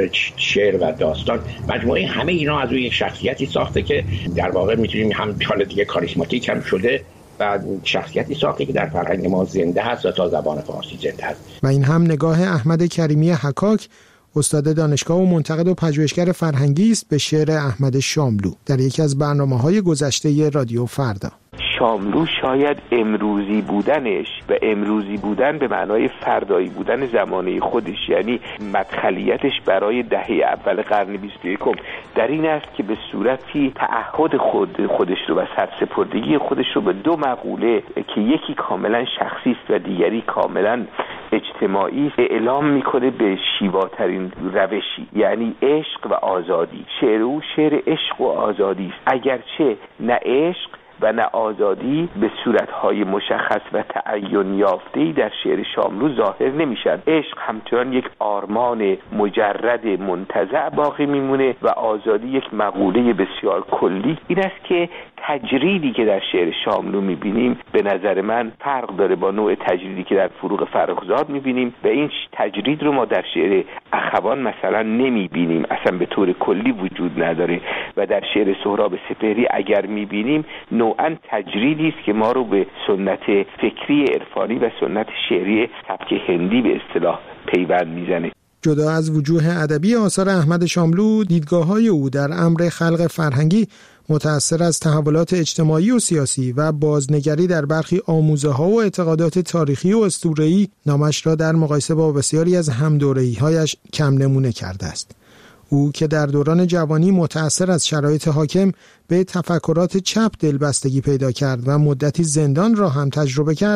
شعر و داستان. مجموعه همه اینا از یک شخصیتی ساخته که در واقع می‌تونیم هم حالت دیگه کاریسماتیک هم شده و شخصیتی ساخته که در فرهنگ ما زنده هست و تا زبان فارسی زنده هست. و این هم نگاه احمد کریمی حکاک، استاد دانشگاه و منتقد و پژوهشگر فرهنگی است به شعر احمد شاملو در یکی از برنامه‌های گذشته رادیو فردا. شاملو شاید امروزی بودنش و امروزی بودن به معنای فردایی بودن زمانه خودش، یعنی مدخلیتش برای دهه اول قرن 21 در این است که به صورتی تعهد خودش رو و سرسپردگی خودش رو به دو مقوله که یکی کاملا شخصی است و دیگری کاملا اجتماعی اعلام میکنه به شیواترین روشی، یعنی عشق و آزادی. شعر او شعر عشق و آزادی است، اگرچه نه عشق و نه آزادی به صورتهای مشخص و تعین یافته‌ای در شعر شاملو ظاهر نمیشن. عشق همچنان یک آرمان مجرد منتزع باقی میمونه و آزادی یک مقوله بسیار کلی. این است که تجریدی که در شعر شاملو میبینیم به نظر من فرق داره با نوع تجریدی که در فروغ فرخزاد میبینیم و این تجرید رو ما در شعر اخوان مثلا نمیبینیم، اصلا به طور کلی وجود نداره. و در شعر سهراب سپهری اگر میبینیم نوعاً تجریدی است که ما رو به سنت فکری عرفانی و سنت شعری سبک هندی به اصطلاح پیوند میزنه. جدا از وجوه ادبی آثار احمد شاملو، دیدگاه‌های او در امر خلق فرهنگی متأثر از تحولات اجتماعی و سیاسی و بازنگری در برخی آموزه‌ها و اعتقادات تاریخی و اسطوره‌ای نامش را در مقایسه با بسیاری از همدوره‌ای‌هایش کم نمونه کرده است. او که در دوران جوانی متأثر از شرایط حاکم به تفکرات چپ دلبستگی پیدا کرد و مدتی زندان را هم تجربه کرد،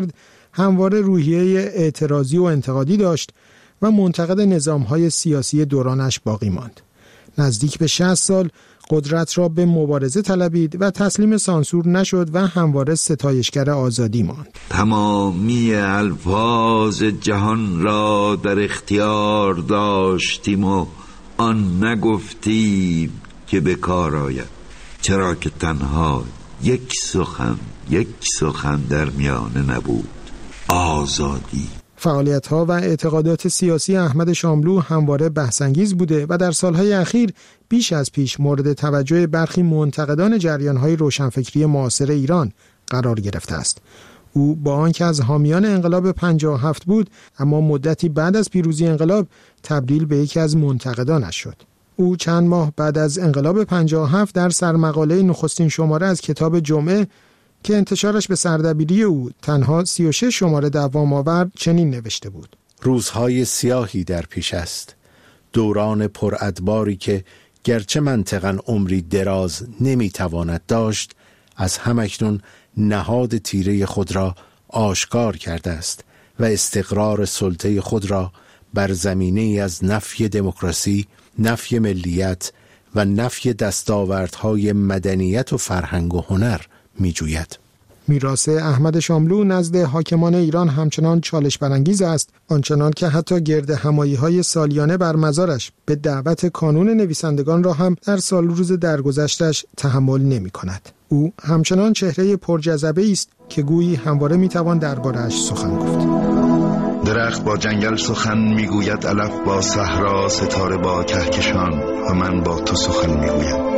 همواره روحیه اعتراضی و انتقادی داشت و منتقد نظام‌های سیاسی دورانش باقی ماند. نزدیک به 60 سال قدرت را به مبارزه طلبید و تسلیم سانسور نشد و همواره ستایشگر آزادی ماند. تمامی الفاظ جهان را در اختیار داشتیم و آن نگفتیم که به کار آید، چرا که تنها یک سخن در میانه نبود: آزادی. فعالیت‌ها و اعتقادات سیاسی احمد شاملو همواره بحث‌انگیز بوده و در سالهای اخیر بیش از پیش مورد توجه برخی منتقدان جریان‌های روشنفکری معاصر ایران قرار گرفته است. او با آنکه از حامیان انقلاب 57 بود، اما مدتی بعد از پیروزی انقلاب تبدیل به یکی از منتقدانش شد. او چند ماه بعد از انقلاب 57 در سرمقاله نخستین شماره از کتاب جمعه که انتشارش به سردبیری او تنها 36 شماره دوام آورد چنین نوشته بود: روزهای سیاهی در پیش است، دوران پرادباری که گرچه منطقاً عمری دراز نمیتواند داشت، از همکنون نهاد تیره خود را آشکار کرده است و استقرار سلطه خود را بر زمینه‌ای از نفی دموکراسی، نفی ملیت و نفی دستاوردهای مدنیت و فرهنگ و هنر می جوید. میراث احمد شاملو نزد حاکمان ایران همچنان چالش برانگیز است، آنچنان که حتی گرد همایی‌های سالیانه بر مزارش به دعوت کانون نویسندگان را هم در سال روز درگذشتش تحمل نمی‌کند. او همچنان چهره پرجذبه است که گویی همواره می‌توان درباره‌اش سخن گفت. درخت با جنگل سخن میگوید، علف با صحرا، ستاره با کهکشان، و من با تو سخن میگویم.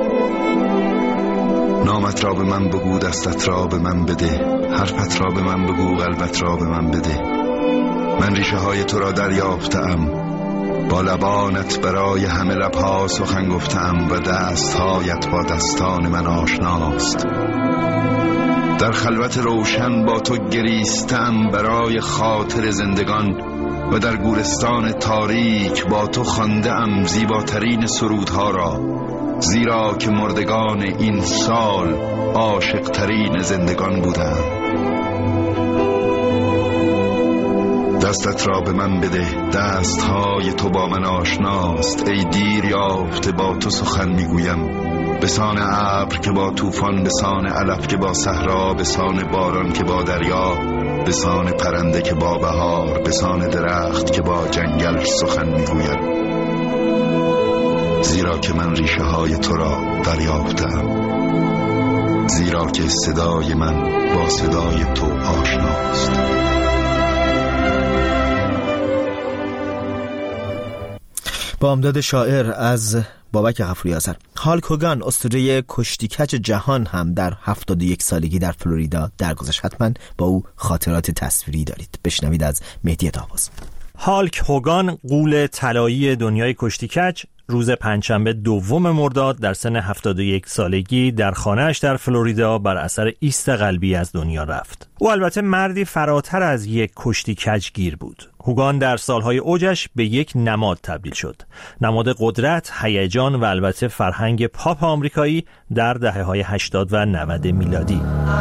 نامت را به من بگو، دستت را به من بده، حرفت را به من بگو، قلبت را به من بده. من ریشه های تو را دریافتم، با لبانت برای همه لبها سخن گفتم و دستهایت با دستان من آشناست. در خلوت روشن با تو گریستم برای خاطر زندگان و در گورستان تاریک با تو خوانده‌ام زیباترین سرودها را، زیرا که مردگان این سال عاشق‌ترین زندگان بودند. دستت را به من بده، دستهای تو با من آشناست. ای دیر یافته با تو سخن میگویم، بسان ابر که با طوفان، بسان علف که با صحرا، بسان باران که با دریا، بسان پرنده که با بهار، بسان درخت که با جنگل سخن میگویم. زیرا که من ریشه های تو را دریافتم، زیرا که صدای من با صدای تو آشناست. با امداد شاعر از بابک غفوری آذر. هالک هوگان، اسطوره کشتی کج جهان، هم در 71 سالگی در فلوریدا درگذشت. حتما با او خاطرات تصویری دارید. بشنوید از مهدی طاووس. هالک هوگان، غول طلایی دنیای کشتی کج، روز پنجشنبه 2 مرداد در سن 71 سالگی در خانه‌اش در فلوریدا بر اثر ایست قلبی از دنیا رفت. او البته مردی فراتر از یک کشتی کج گیر بود. هوگان در سالهای اوجش به یک نماد تبدیل شد. نماد قدرت، هیجان و البته فرهنگ پاپ آمریکایی در دهه‌های 80 و 90 میلادی.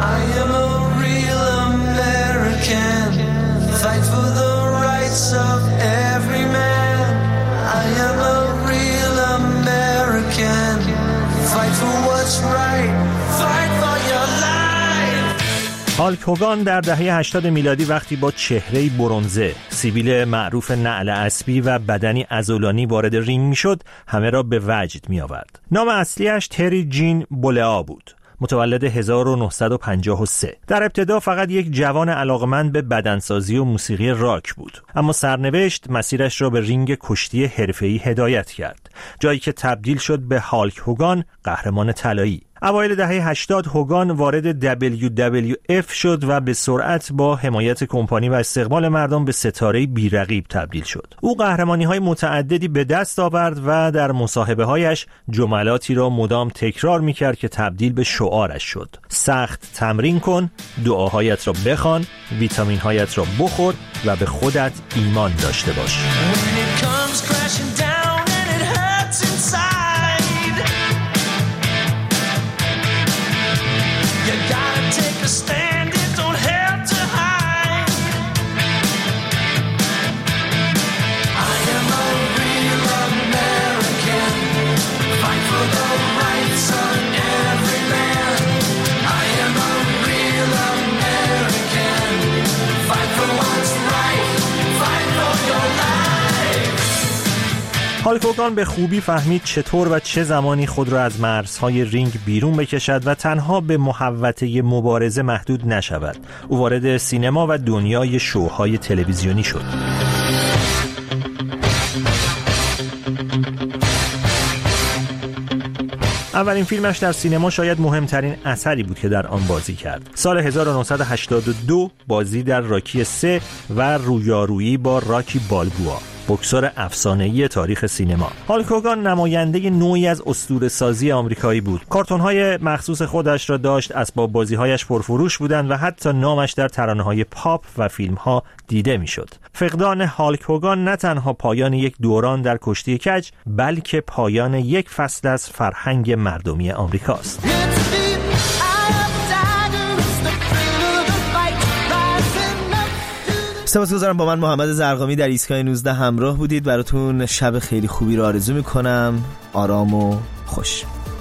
هالک هوگان در دهه 80 میلادی وقتی با چهره‌ای برنزه، سیبیل معروف نعل اسبی و بدنی عضلانی وارد رینگ میشد، همه را به وجد می آورد. نام اصلیش تری جین بولئا بود. متولد 1953. در ابتدا فقط یک جوان علاقمند به بدنسازی و موسیقی راک بود، اما سرنوشت مسیرش را به رینگ کشتی حرفه‌ای هدایت کرد، جایی که تبدیل شد به هالک هوگان، قهرمان طلایی. اوایل دهه 80 هوگان وارد WWF شد و به سرعت با حمایت کمپانی و استقبال مردم به ستاره بی‌رقیب تبدیل شد. او قهرمانی‌های متعددی به دست آورد و در مصاحبه‌هایش جملاتی را مدام تکرار می‌کرد که تبدیل به شعارش شد: سخت تمرین کن، دعاهایت را بخوان، ویتامین‌هایت را بخور و به خودت ایمان داشته باش. هالک هوگان به خوبی فهمید چطور و چه زمانی خود را از مرزهای رینگ بیرون بکشد و تنها به محوطه مبارزه محدود نشود. او وارد سینما و دنیای شوهای تلویزیونی شد. اولین فیلمش در سینما شاید مهمترین اثری بود که در آن بازی کرد. سال 1982 بازی در راکی 3 و رویارویی با راکی بالبوا، بوکسور افسانه‌ای تاریخ سینما. هالک هوگان نماینده نوعی از اسطوره‌سازی آمریکایی بود. کارتون‌های مخصوص خودش را داشت، اسباب بازی‌هایش پرفروش بودند و حتی نامش در ترانه‌های پاپ و فیلم‌ها دیده می‌شد. فقدان هالک هوگان نه تنها پایان یک دوران در کشتی کج، بلکه پایان یک فصل از فرهنگ مردمی آمریکاست. سپاسگزارم با من محمد زرقامی در ایستگاه 19 همراه بودید. براتون شب خیلی خوبی رو آرزو میکنم. آرام و خوش.